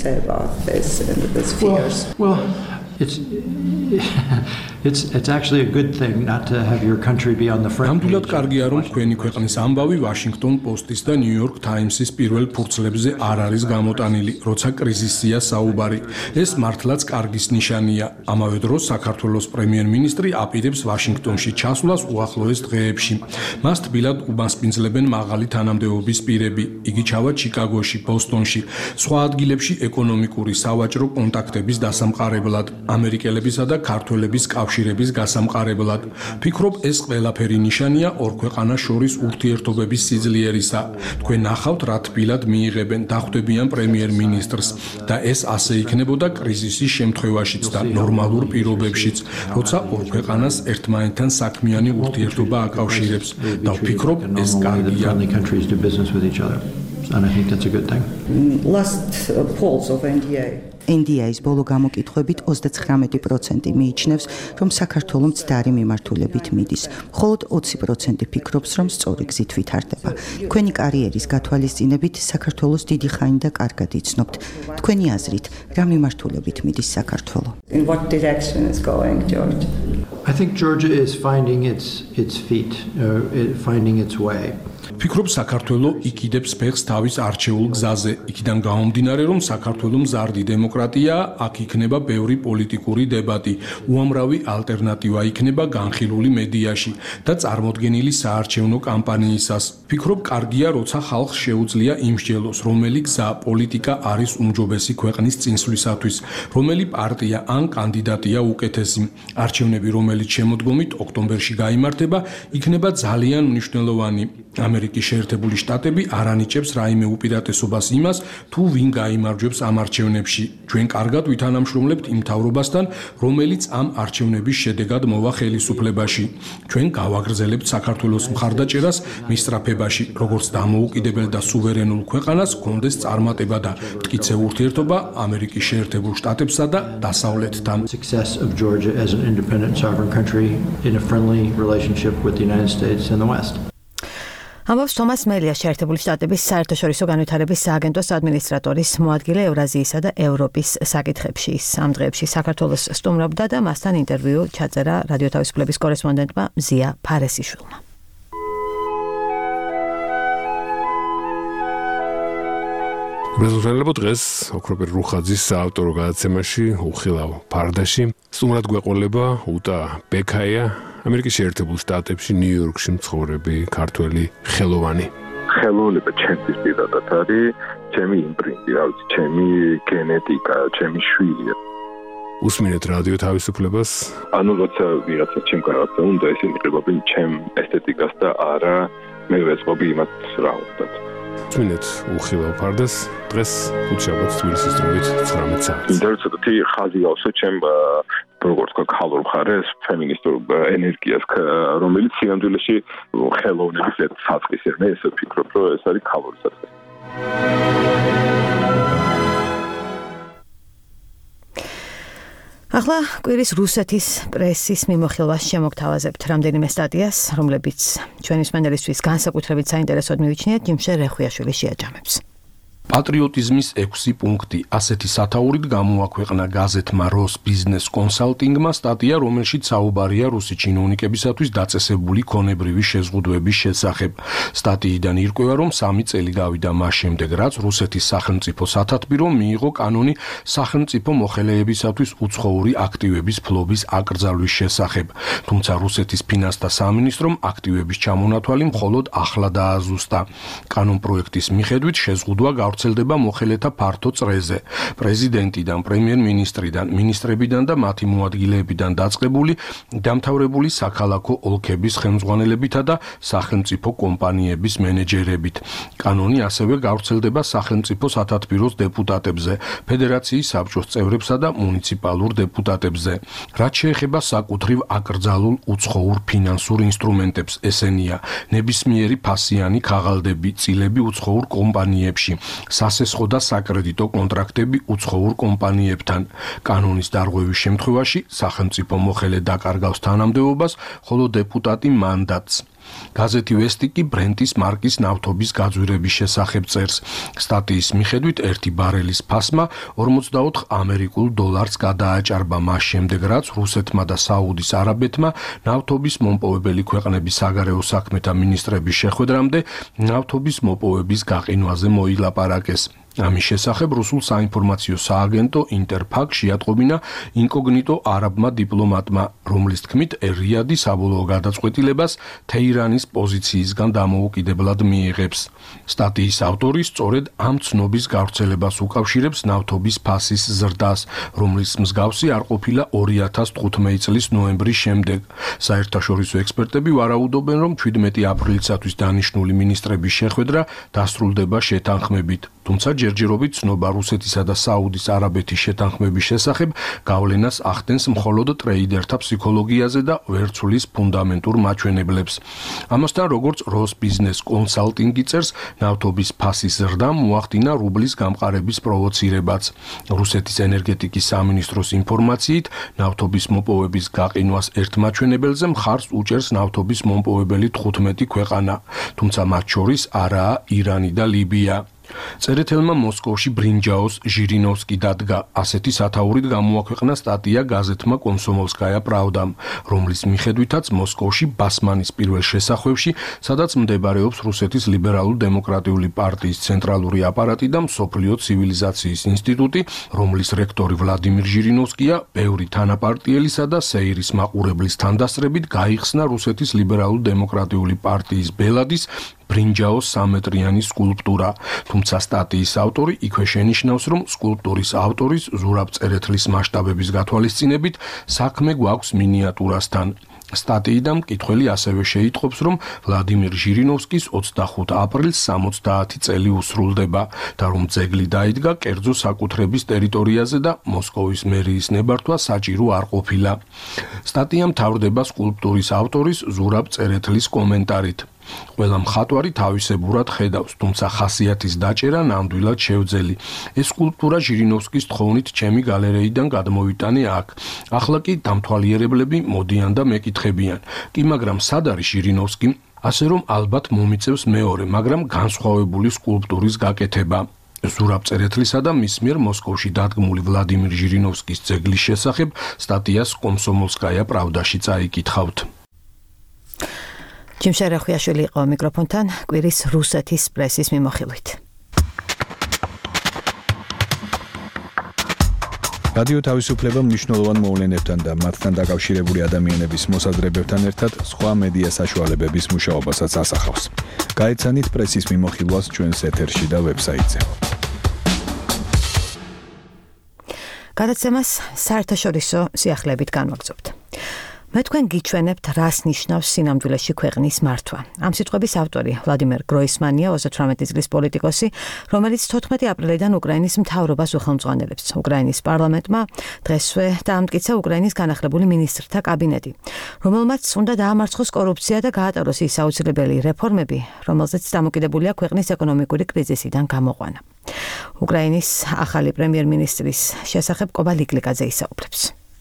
Well, it's it's it's actually a good thing not to have your country be on the front. ნამდვილად კარგია, რომ თქვენი ქვეყნის ამბავი Washington Post-ის და New York Times-ის პირველ ფურცლებზე არ არის გამოტანილი, როცა კრიზისია საუბარი. ეს მართლაც კარგის ნიშანია. ამავე დროს საქართველოს პრემიერ-მინისტრი აპირებს Washington-ში ჩასვლას უახლოეს დღეებში. მას თბილად უმასპინძლებენ მაღალი თანამდებობის პირები. იგი ჩავა ჩიკაგოში, ბოსტონში, სხვა ადგილებში ეკონომიკური სავაჭრო კონტაქტების დასამყარებლად. ამერიკელებისა და ქართველების კავშირების გასამყარებლად. Ფიქრობ, ეს ყველაფერი ნიშანია ორ ქვეყანას შორის ურთიერთობების სიძლიერისა. თქვენ ნახავთ, რა თბილად მიიღებენ, დახვდებიან პრემიერ-მინისტრს და ეს ასე იქნებოდა კრიზისის შემთხვევაშიც და ნორმალურ პირობებშიც, როცა ორ ქვეყანას ერთმანეთთან საქმიანი ურთიერთობა აკავშირებს. და ვფიქრობ, ეს კარგია. And I think that's a good thing. Last uh, polls of N D A. N D A-ის ბოლო გამოკითხვებით ოცდათხმეტი პროცენტი მიიჩნევს, რომ საქართველო მცდარი მიმართულებით მიდის. მხოლოდ ოცი პროცენტი ფიქრობს, რომ სწორი გზით ვითარდება. თქვენი კარიერის გათვალისწინებით საქართველოს დიდი ხანი და კარგად იცნობთ. თქვენი აზრით, რა მიმართულებით მიდის საქართველო? In what direction is going Georgia? I think Georgia is finding its its feet, uh, finding its way. ფიქრობ, საქართველო იკიდებს ფეხს თავის არჩეულ გზაზე. იქიდან გამომდინარე, რომ საქართველო მზარდი დემოკრატია, აქ იქნება ბევრი პოლიტიკური დებატი, უამრავი ალტერნატივა იქნება განხილული მედიაში და წარმოდგენილი საარჩევნო კამპანიისას. ფიქრობ, კარგია, როცა ხალხს შეუძლია იმსჯელოს, რომელი გზა პოლიტიკა არის უმჯობესი ქვეყნის წინსვლისათვის, რომელი პარტია ან კანდიდატია უკეთესი. არჩევნები, რომელიც შემოდგომით ოქტომბერში გაიმართება, იქნება ძალიან მნიშვნელოვანი. ამერიკის შეერთებული შტატები არ ანიჭებს რაიმე უპირატესობას იმას, თუ ვინ გაიმარჯვებს ამ არჩევნებში. ჩვენ კარგად ვითანამშრომლებთ იმ მთავრობასთან, რომელიც ამ არჩევნების შედეგად მოვა ხელისუფლებაში. ჩვენ გავაგრძელებთ საქართველოს მხარდაჭერას მის სწრაფებაში, როგორც დამოუკიდებელ და სუვერენულ ქვეყანას გქონდეს წარმატება და მტკიცე ურთიერთობა ამერიკის შეერთებულ შტატებსა და დასავლეთთან. Success of Georgia as an independent sovereign country in a friendly relationship with the United States and the West. ამბობს თომას მელია, შეერთებული შტატების საერთაშორისო განვითარების სააგენტოს ადმინისტრატორის მოადგილე ევრაზიისა და ევროპის საკითხებში. ამ დღეებში საქართველოს სტუმრობდა და მასთან ინტერვიუ ჩაწერა რადიო თავისუფლების კორესპონდენტმა მზია ფარესიშვილმა. მეზურნელებო დღეს ოქროპერ რუხაძის საავტორო გადაცემაში უხილავ ფარდაში სტუმრად გვეყოლება უტა ბექაია, ამერიკის შეერთებულ შტატებში ნიუ-იორკში მცხოვრები ქართველი ხელოვანი. ხელოვნება ჩემთვის პირადად არის ჩემი იმპრინტი, რა ვიცი, ჩემი გენეტიკა, ჩემი შვილია. უსმინეთ რადიო თავისუფლებას. ანუ როცა ვიღაცა ჩემ კარგად უნდა ესე იყებობენ ჩემ ესთეტიკას და არა მე ვეწყობი იმათ რა უნდა. უსმინეთ უხილავ ფარდას დღეს ხუთშაბათს თბილისის დროით ცხრამეტ საათს. ინტერესებითი ხაზი ავსო ჩემ როგორც ქალურ მხარეს ფემინისტურ ენერგიას, რომელიც სიამდვილეში ხელოვნების საწყისია. მე ესე ვფიქრობ, რომ ეს არის ქალური საწყისი. ახლა კვირის რუსეთის პრესის მიმოხილვას შემოგთავაზებთ რამდენიმე სტატიას, რომლებიც ჩვენი მსმენელისთვის განსაკუთრებით საინტერესოდ მივიჩნიათ, ჯიმშე რეხვიაშვილი შეაჯამებს. პატრიოტიზმის ექვსი პუნქტი. ასეთი სათაურით გამოაქვეყნა გაზეთმა როს ბიზნეს კონსალტინგმა სტატია, რომელშიც საუბარია რუსი ჩინოვნიკებისათვის დაწესებული ქონებრივი შეზღუდვების შესახებ. სტატიიდან ირკვევა, რომ სამი წელი გავიდა მას შემდეგ, რაც რუსეთის სახელმწიფო სათათბირო მიიღო კანონი სახელმწიფო მოხელეებისათვის უცხოური აქტივების ფლობის აკრძალვის შესახებ. თუმცა რუსეთის ფინანსთა სამინისტრომ აქტივების ჩამონათვალი მხოლოდ ახლა დააზუსტა. კანონპროექტის მიხედვით შეზღუდვა გავრცელდება მოხელეთა ფართო წრეზე. პრეზიდენტიდან, პრემიერ-მინისტრიდან, მინისტრებიდან და მათი მოადგილეებიდან დაწყებული დამთავრებული საქალაქო ოლქების ხელმძღვანელებითა და სახელმწიფო კომპანიების მენეჯერებით. კანონი ასევე გავრცელდება სახელმწიფო სათათბიროს დეპუტატებზე, ფედერაციის საბჭოს წევრებსა და მუნიციპალურ დეპუტატებზე. რაც შეეხება საკუთრივ აკრძალულ უცხოურ ფინანსურ ინსტრუმენტებს, ესენია ნებისმიერი ფასიანი ქაღალდები, წილები უცხოურ კომპანიებში, სასესხო და საკრედიტო კონტრაქტები უცხოურ კომპანიებთან. კანონის დარღვევის შემთხვევაში სახელმწიფო მოხელე დაკარგავს თანამდებობას, ხოლო დეპუტატი მანდატს. გაზეთი ვესტიკი ბრენტის მარკის ნავთობის გაძვირების შესახებ წერს. სტატიის მიხედვით ერთი ბარელის ფასმა ორმოცდაოთხ ამერიკულ დოლარს გადააჭარბა მას შემდეგ, რაც რუსეთმა და საუდის არაბეთმა ნავთობის მომპოვებელი ქვეყნების საგარეო საქმეთა მინისტრების შეხვედრამდე ნავთობის მოპოვების გაყინვაზე მოილაპარაკეს. ამის შესახებ რუსულ საინფორმაციო სააგენტო ინტერფაქ შეატყობინა ინკოგნიტო არაბმა დიპლომატმა, რომლის თქმით რიადი საბოლოო გადაწყვეტილებას თეირანის პოზიციისგან დამოუკიდებლად მიიღებს. სტატიის ავტორი სწორედ ამ ცნობის გავრცელებას უკავშირებს ნავთობის ფასის ზრდას, რომლის მსგავსი არ ყოფილა ორი ათას თხუთმეტი წლის ნოემბრის შემდეგ. საერთაშორისო ექსპერტები ვარაუდობენ, რომ ჩვიდმეტი აპრილისათვის დანიშნული მინისტრების შეხვედრა დასრულდება შეთანხმებით. თუმცა ჯერჯერობით ცნობა რუსეთისა და საუდის არაბეთის შეთანხმების შესახებ გავლენას ახდენს მხოლოდ ტრეიდერთა ფსიქოლოგიაზე და ვერ ცვლის ფუნდამენტურ მაჩვენებლებს. ამასთან, როგორც როსბიზნეს კონსალტინგი წერს, ნავთობის ფასის ზრდამ მოახდინა რუბლის გამყარების პროვოცირებაც. რუსეთის ენერგეტიკის სამინისტროს ინფორმაციით, ნავთობის მოპოვების გაყინვას ერთ მაჩვენებელზე მხარს უჭერს ნავთობის მომპოვებელი თხუთმეტი ქვეყანა, თუმცა მათ შორის არაა ირანი და ლიბია. წერეთელმა მოსკოვში ბრინჯაოს ჟირინოვსკი დადგა, ასეთი სათაურით გამოაქვეყნა სტატია გაზეთმა კომსომოლსკაია პრავდამ, რომლის მიხედვითაც მოსკოვში ბასმანის პირველ შესახვევში, სადაც მდებარეობს რუსეთის ლიბერალურ-დემოკრატიული პარტიის ცენტრალური აპარატი და მსოფლიო ცივილიზაციის ინსტიტუტი, რომლის რექტორი ვლადიმირ ჟირინოვსკია, ბევრი თანაპარტიელისა და სეირის მაყურებლის თანდასწრებით გაიხსნა რუსეთის ლიბერალურ-დემოკრატიული პარტიის ბელადის ბრინჯაოს სამეტრიანი სკულპტურა, თუმცა სტატიის ავტორი იქვე შენიშნავს, რომ სკულპტურის ავტორის ზურაბ წერეთლის მასშტაბების გათვალისწინებით საქმე გვაქვს მინიატურასთან. სტატიიდან მკითხველი ასევე შეიტყობს, რომ ვლადიმირ ჟირინოვსკის ოცდახუთ აპრილს სამოცდაათი წელი უსრულდება და რომ ძეგლი დაიდგა კერძო საკუთრების ტერიტორიაზე და მოსკოვის მერიის ნებართვა საჭირო არ ყოფილა. სტატია მთავრდება სკულპტურის ავტორის ზურაბ წერეთლის კომენტარით. ყველა მხატვარი თავისებურად ხედავს, თუმცა ხასიათის დაჭერა ნამდვილად შევძელი. ეს სკულპტურა ჟირინოვსკის თხოვნით ჩემი გალერეიდან გადმოვიტანე აქ. ახლა კი დამთვალიერებლები მოდიან და მეკითხებიან. კი, მაგრამ სად არის ჟირინოვსკი? ასე რომ ალბათ მომიწევს მეორე, მაგრამ განსხვავებული სკულპტურის გაკეთება. ზურაბ წერეთლისა და მის მიერ მოსკოვში დადგმული ვლადიმირ ჟირინოვსკის ძეგლის შესახებ სტატიას კომსომოლსკაია პრავდაში წაიკითხავთ. ჯიმშერე ხვიაშვილი იყო მიკროფონთან კვირის რუსეთის პრესის მიმოხილვით. რადიო თავისუფლება მნიშვნელოვან მოვლენებთან და მათთან დაკავშირებული ადამიანების მოსაზრებებთან ერთად სხვა მედია საშუალებების მუშაობასაც ასახავს. გაეცანით პრესის მიმოხილვას ჩვენს ეთერში და ვებსაიტზე. გადაცემას საერთაშორისო სიახლეებით განვაგრძობთ. მე თქვენ გიჩვენებთ, რას ნიშნავს სინამდვილეში ქვეყნის მართვა. ამ სიტყვების ავტორი ვლადიმერ გროისმანია, ოცდათვრამეტი წლის პოლიტიკოსი, რომელიც თოთხმეტი აპრილიდან უკრაინის მთავრობას უხელმძღვანელებს. უკრაინის პარლამენტმა დღესვე დაამტკიცა უკრაინის განახლებული მინისტრთა კაბინეტი, რომელმაც უნდა დაამარცხოს კორუფცია და გაატაროს ის აუცილებელი რეფორმები, რომელზეც დამოკიდებულია ქვეყნის ეკონომიკური კრიზისიდან გამოყვანა. უკრაინის ახალი პრემიერ-მინისტრის შესახებ კობა ლიკლიკაძე ისაუბრებს.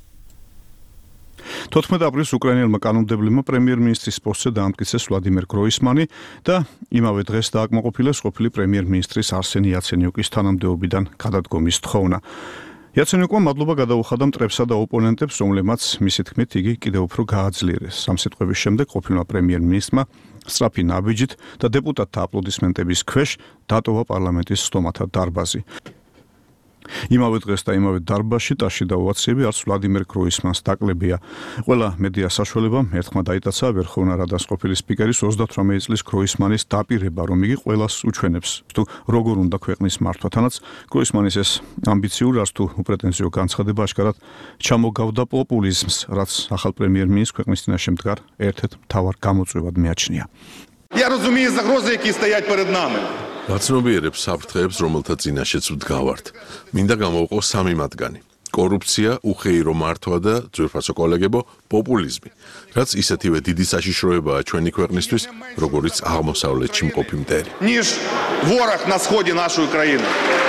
თოთხმეტი აპრილს უკრაინელმა კანონმდებლებმა პრემიერ-მინისტრის პოსტზე დაამტკიცეს ვლადიმერ გროისმანი და იმავე დღეს დააკმაყოფილეს ყოფილი პრემიერ-მინისტრის არსენ იაცენიუკის თანამდებობიდან გადადგომის თხოვნა. იაცენიუკმა მადლობა გადაუხადა მტრებსა და ოპონენტებს, რომლებმაც მისი თქმით იგი კიდევ უფრო გააძლიერეს. ამ სიტყვების შემდეგ ყოფილმა პრემიერ-მინისტრმა სწრაფი ნაბიჯით და დეპუტატთა აპლოდისმენტების ქვეშ დატოვა პარლამენტის სტომათა დარბაზი. იმავე დღეს და იმავე დარბაზში ტაში და ოვაციები არც ვლადიმერ გროისმანს დაკლებია. ყველა მედია საშუალებამ ერთხმად აიტაცა ვერხოვნა რადას ყოფილი სპიკერის ოცდათვრამეტი წლის გროისმანის დაპირება, რომ იგი ყველას უჩვენებს, თუ როგორ უნდა ქვეყნის მართვა. თანაც გროისმანის ეს ამბიციური, არც თუ უპრეტენზიო განცხადება აშკარად ჩამოგავდა პოპულიზმს, რაც ახალ პრემიერ-მინისტრს ქვეყნის წინაშე მდგარ ერთ-ერთ მთავარ გამოწვევად მიაჩნია. Я разумею загрозы, які стоять перед нами. გაცნობიერებს საფრთხეებს, რომელთა წინაშეც ვდგავართ. მინდა გამოვყო სამი მათგანი. კორუფცია, უხეირო მართვა და ძვირფასო კოლეგებო, პოპულიზმი, რაც ისეთივე დიდი საშიშროებაა ჩვენი ქვეყნისთვის, როგორიც აღმოსავლეთში მყოფი მტერი. Ніж ворог на сході нашої країни.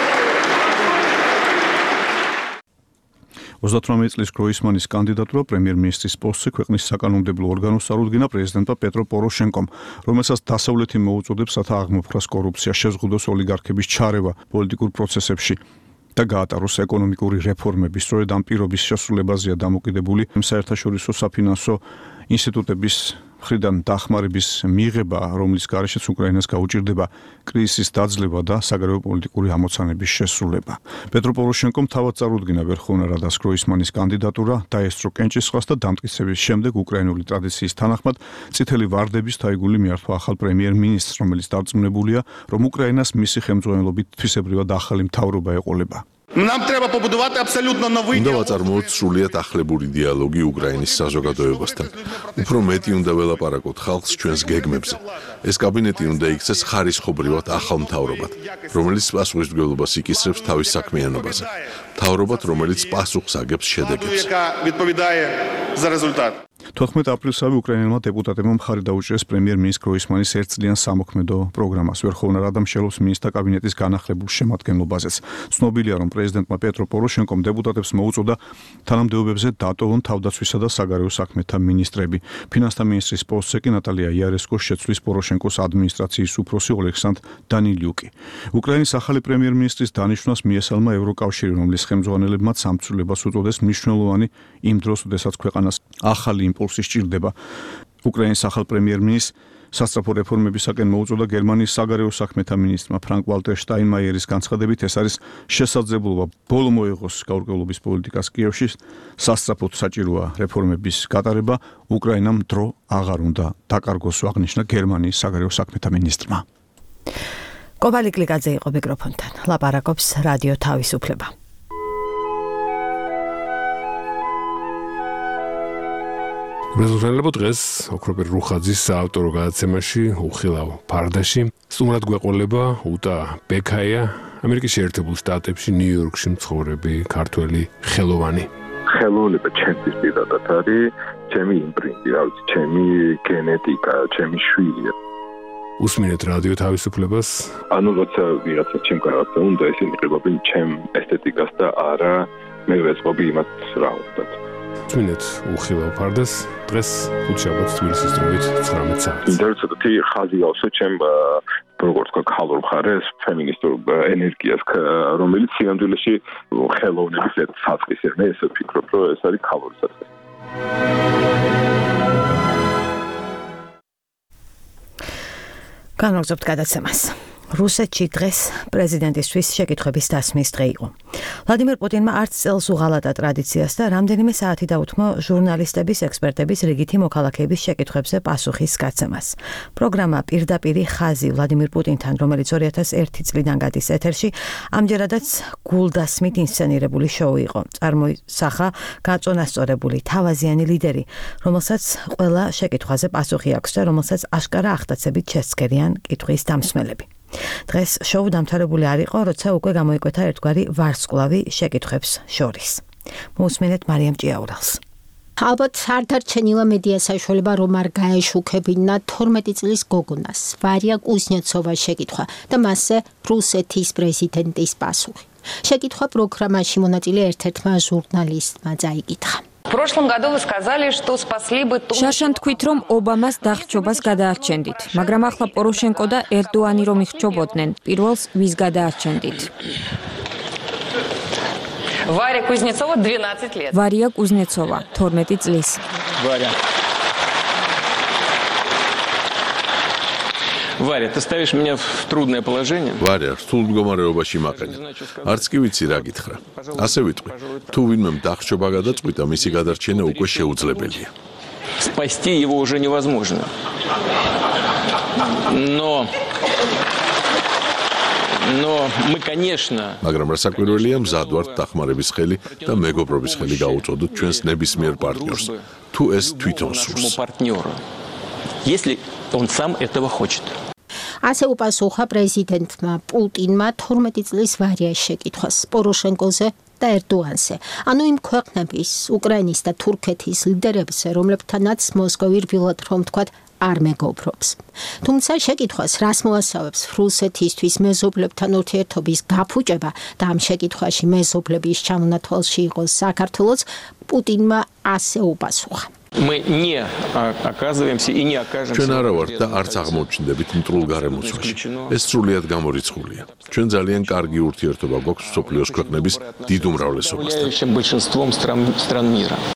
ოცდათვრამეტი წლის გროისმანის კანდიდატურა პრემიერ-მინისტრის პოსტზე ქვეყნის საკანონმდებლო ორგანოს წარუდგინა პრეზიდენტმა პეტრო პოროშენკომ, რომელსაც დასავლეთი მოუწოდებს, რათა აღმოფხვრას კორუფცია, შეზღუდოს ოლიგარქების ჩარევა პოლიტიკურ პროცესებში და გაატაროს ეკონომიკური რეფორმები. სწორედ ამ პირობის შესრულებაზეა დამოკიდებული საერთაშორისო საფინანსო ინსტიტუტების მხრიდან დახმარების მიღება, რომლის გარეშეც უკრაინას გაუჭირდება კრიზისის დაძლევა და საგარეო პოლიტიკური ამოცანების შესრულება. პეტრო პოროშენკომ თავად წარუდგინა ვერხოვნა რადას გროისმანის კანდიდატურა, დაესწრო კენჭისყრას და დამტკიცების შემდეგ უკრაინული ტრადიციის თანახმად წითელი ვარდების თაიგული მიართვა ახალ პრემიერ-მინისტრს, რომელიც დარწმუნებულია, რომ უკრაინას მისი ხელმძღვანელობით თვისებრივად ახალი მთავრობა ეყოლება. Нам треба побудувати абсолютно новий უნდა ვაწარმოოთ სრულიად ახლებული დიალოგი უკრაინის საზოგადოებასთან. უფრო მეტი უნდა ველაპარაკოთ ხალხს ჩვენს გეგმებზე. ეს კაბინეტი უნდა იქცეს ხარისხობრივად ახალ მთავრობად, რომელიც პასუხისმგებლობას იკისრებს თავის საქმიანობაზე. მთავრობად, რომელიც პასუხს აგებს შედეგებს. თოთხმეტ აპრილსავე უკრაინელმა დეპუტატებმა მხარი დაუჭირეს პრემიერ-მინისტრ გროისმანის ერთწლიან სამოქმედო პროგრამას. ვერხოვნა რადა მსჯელობს მინისტრთა კაბინეტის განახლებულ შემადგენლობაზეც. ცნობილია, რომ პრეზიდენტმა პეტრო პოროშენკომ დეპუტატებს მოუწოდა თანამდებობებზე დატოვონ თავდაცვისა და საგარეო საქმეთა მინისტრები. ფინანსთა მინისტრის პოსტზე კი ნატალია იარესკოს შეცვლის პოროშენკოს ადმინისტრაციის უფროსი ოლექსანდრ დანილიუკი. უკრაინის ახალი პრემიერ-მინისტრის დანიშვნას მიესალმა ევროკავშირი, რომლის ხელმძღვანელებმა სამცველებას უწოდეს მნიშვნელოვანი იმ დროს, როდესაც ქვეყანას ახალი იმპულსი სჭირდება. უკრაინის ახალ პრემიერ-მინისტრს სასწრაფო რეფორმებისაკენ მოუწოდა გერმანიის საგარეო საქმეთა მინისტრმა ფრანკ ვალტერ შტაინმაიერის განცხადებით, ეს არის შესაძლებლობა ბოლო მოეღოს გაურკვევლობის პოლიტიკას კიევში, სასწრაფოდ საჭიროა რეფორმების გატარება, უკრაინამ დრო აღარ უნდა დაკარგოს, აღნიშნა გერმანიის საგარეო საქმეთა მინისტრმა. კობალი კლიკაძე იყო მიკროფონთან. ლაპარაკობს რადიო თავისუფლება. მეზურნელებო დღეს ოქროპერ რუხაძის საავტორო გადაცემაში უხილავ ფარდაში სტუმრად გვეყოლება უტა ბექაია, ამერიკის შეერთებულ შტატებში ნიუ-იორკში მცხოვრები ქართველი ხელოვანი. ხელოვნება ჩემთვის პირადად არის ჩემი იმპრინტი, რა ვიცი, ჩემი გენეტიკა, ჩემი შვილია. უსმინეთ რადიო თავისუფლებას. ანუ როცა ვიღაცა ჩემ კარგად უნდა ისინი იყებობენ ჩემ ესთეტიკას და არა მე ვეწყობი იმათ რა ვთქვათ. წვინეთ უხილავ ფარდას დღეს ხუთშაბათს თბილისის დროით ცხრამეტ საათს. ინტერესებითი ხაზი ავსო ჩემ როგორც ქალურ მხარეს ფემინისტურ ენერგიას, რომელიც სიამდვილეში ხელოვნების ერთ საწყისია. მე ესე ვფიქრობ, რომ ეს არის ქალური საწყისი. განვაგრძობთ გადაცემას. რუსეთში დღეს პრეზიდენტისთვის შეკითხვების დასმის დღე იყო. ვლადიმერ პუტინმა არც წელს უღალატა ტრადიციას და რამდენიმე საათი დაუთმო ჟურნალისტების, ექსპერტების, რიგითი მოქალაქეების შეკითხვებზე პასუხის გაცემას. პროგრამა პირდაპირი ხაზი ვლადიმერ პუტინთან, რომელიც ორი ათას ერთი წლიდან გადის ეთერში, ამჯერადაც გულდასმით ინსცენირებული შოუ იყო. წარმოისახა გაწონასწორებული თავაზიანი ლიდერი, რომელსაც ყველა შეკითხვაზე პასუხი აქვს და რომელსაც აშკარა ახდაცებით შესცქერიან კითხვის დამსმელები. დღეს შოუ დამთავრებული არ იყო, როცა უკვე გამოიკვეთა ერთგვარი ვარსკვლავი შეკითხვებს შორის. მოусმინეთ მარიამ ჭიაურელს. ალბათ არ დარჩენილა მედია საშუალება, რომ არ გაეშუქებინა თორმეტი წლის გოგონას ვარია კუზნეცოვას შეკითხვა და მასზე რუსეთის პრეზიდენტის პასუხი. შეკითხვა პროგრამაში მონაწილე ერთ-ერთმა ჟურნალისტმა წაიკითხა. В прошлом году вы сказали, что спасли бы... შაშან თქვით, რომ ობამას დახჭობას გადაარჩენდით, მაგრამ ახლა პოროშენკო და ერდოანი რომ იხჭობოდნენ, პირველს ვის გადაარჩენდით? Варя Кузнецова двенадцать лет. ვარია კუზნეცოვა, თორმეტი წლის. Варя. Варя, ты ставишь меня в трудное положение. Варя, რთულ მდგომარეობაში მაყენებ. არც კი ვიცი რა გითხრა. ასე ვიტყვი, თუ ვინმემ დახჭობა გადაწყვიტა, მისი გადარჩენა უკვე შეუძლებელია. Спасти его уже невозможно. Но Но мы, конечно, მაგრამ რასაკვირველია, მზად ვართ დახმარების ხელი და მეგობრობის ხელი გაუწოდოთ ჩვენს ნებისმიერ პარტნიორს, თუ ეს თვითონ სურს. Если он сам этого хочет. ასე უპასუხა პრეზიდენტმა პუტინმა თორმეტი წლის ვარიას შეკითხვას პოროშენკოზე და ერდოანზე. ანუ იმ ქვეყნების, უკრაინის და თურქეთის ლიდერებზე, რომლებთანაც მოსკოვი რბილად რომ თქვათ არ მეგობრობს. თუმცა შეკითხვას რას მოასწავებს რუსეთისთვის მეზობლებთან ურთიერთობის გაფუჭება და ამ შეკითხვაში მეზობლების ჩამონათვალში იყოს საქართველოც, პუტინმა ასე უპასუხა. Мы не оказываемся и не окажемся. ჩვენ არა варთ და არც აღმოჩნდებით მტრულ გარემოცვაში. ეს სრულიად გამორიცხულია. ჩვენ ძალიან კარგი ურთიერთობა გვაქვს მსოფლიოს ქვეყნების დიდ უმრავლესობასთან.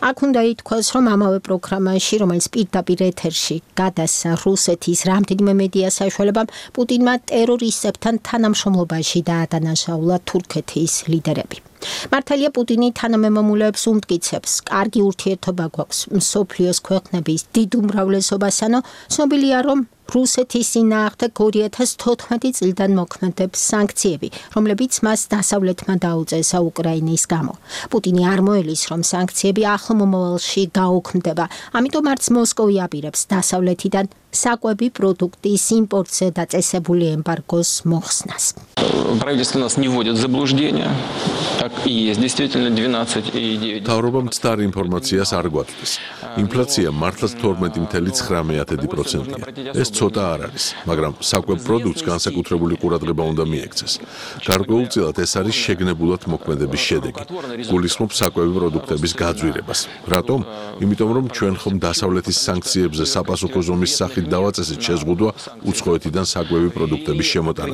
აქ უნდა ითქვას, რომ ამავე პროგრამაში, რომელიც პირდაპირ ეთერში გადასცა რუსეთის რამდენიმე მედია საშუალებამ, პუტინმა ტერორისტებთან თანამშრომლობაში დაადანაშაულა თურქეთის ლიდერები. მართალია პუტინი თანამემამულეებს უმტკიცებს, კარგი ურთიერთობა გვაქვს მსოფლიოს ქვეყნების დიდ უმრავლესობასთან, ცნობილია, რომ რუსეთის წინააღმდეგ ორი ათას თოთხმეტი წლიდან მოქმედებს სანქციები, რომლებიც მას დასავლეთმა დაუწესა უკრაინის გამო. პუტინი არ მოელის, რომ სანქციები ახლო მომავალში გაუქმდება, ამიტომ არც მოსკოვი აპირებს დასავლეთიდან საკვები პროდუქტის იმპორტზე დაწესებული ემბარგოს მოხსნას. Правительство нас не вводит в заблуждение. Так и есть, действительно, двенадцать и девять. თავრობა მცდარ ინფორმაციას არ გვაწვდის. ინფლაცია მართლაც თორმეტი წუთი ცხრამეტი პროცენტია. ეს ცოტა არ არის, მაგრამ საკვებ პროდუქტს განსაკუთრებული ყურადღება უნდა მიექცეს. გარკვეულწილად ეს არის შეგნებულად მოქმედების შედეგი. გულისხმობ საკვები პროდუქტების გაძვირებას. რატომ? იმიტომ რომ ჩვენ ხომ დასავლეთის სანქციებზე საპასუხო ზომის სახით დავაწესეთ შეზღუდვა უცხოეთიდან საკვები პროდუქტების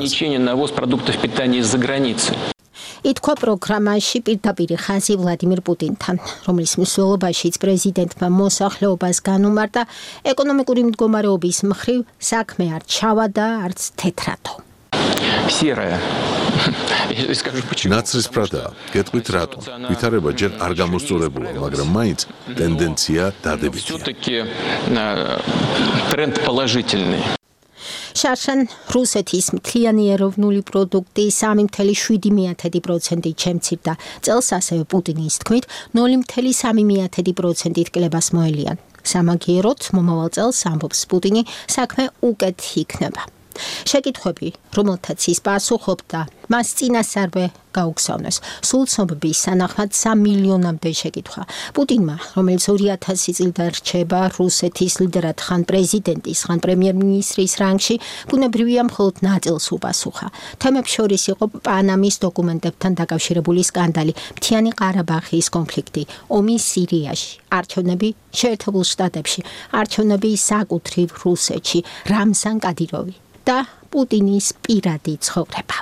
შემოტანაზე. ითქვა პროგრამაში პირდაპირი ხაზი ვლადიმირ პუტინთან, რომლის მსვლელობაშიც პრეზიდენტმა მოსახლეობას განუმარტა ეკონომიკური მდგომარეობის მხრივ საქმე არ ჩავადა, არც თეთრადო. ნაცრისფრადაა. გეტყვით რატომ? ვითარება ჯერ არ გამოსწორებულა, მაგრამ მაინც ტენდენცია დადებითია. Тренд положительный. შარშან რუსეთის მთლიანი ეროვნული პროდუქტი სამი წუთი შვიდი პროცენტით შემცირდა. წელს ასევე პუტინის თქმით ნული წუთი სამი პროცენტით კლებას მოელიან. სამაგიეროდ მომავალ წელს ამბობს პუტინი, საქმე უკეთ იქნება. შეკითხვები, რომელთაც ის პასუხობდა, მას წინასწარვე გაუგზავნეს. სულ ცნობების სანახმად სამ მილიონამდე შეკითხვა. პუტინმა, რომელიც ორი ათასი წლიდან რჩება რუსეთის ლიდერად ხან პრეზიდენტის, ხან პრემიერ-მინისტრის რანგში, ბუნებრივია მხოლოდ ნაწილს უპასუხა. თემებს შორის იყო პანამის დოკუმენტებთან დაკავშირებული სკანდალი, მთიანი ყარაბაღის კონფლიქტი, ომი სირიაში, არჩევნები შეერთებულ შტატებში, არჩევნები საკუთრივ რუსეთში, რამზან კადიროვი და პუტინის პირადი ცხოვრება.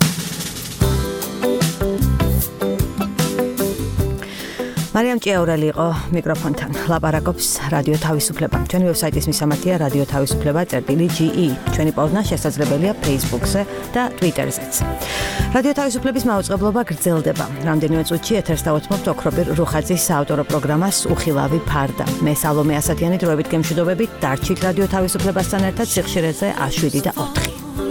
მარიამ ჭიაურელი იყო მიკროფონთან. ლაპარაკობს რადიო თავისუფლება. ჩვენი ვებსაიტის მისამართია რადიო თავისუფლება წერტილი ჯი ი. ჩვენი პოზნა შესაძლებელია Facebook-ზე და Twitter-ზეც. რადიო თავისუფლების მაუწყებლობა გრძელდება. რამდენიმე წუთში ეთერს დავუთმობთ ოქრობირ რუხაძის საავტორო პროგრამას უხილავი ფარდა. მე სალომე ასათიანი დროებით გემშვიდობებით, დარჩით რადიო თავისუფლებასთან ერთად სიხშირეზე შვიდი და ოთხი.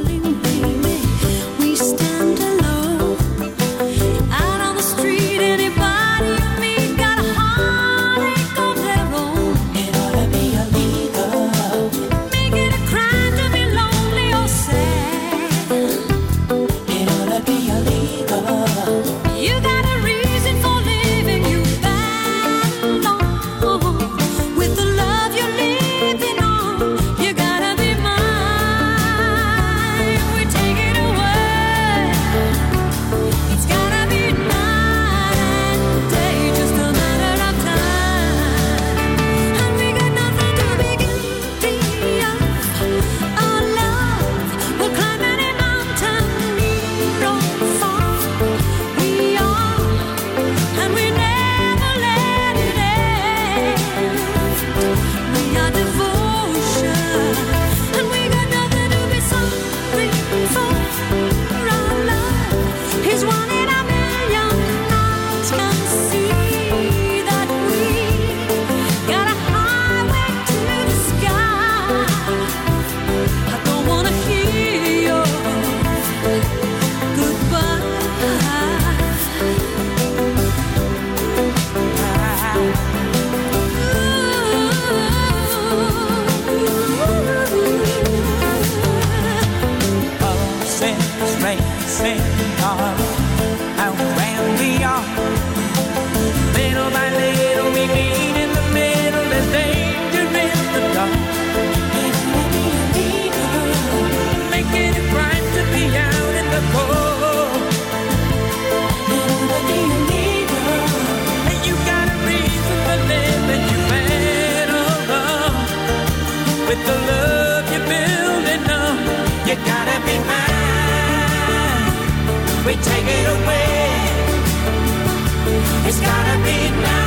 With the love you're building up, you gotta be mine. We take it away. It's gotta be now.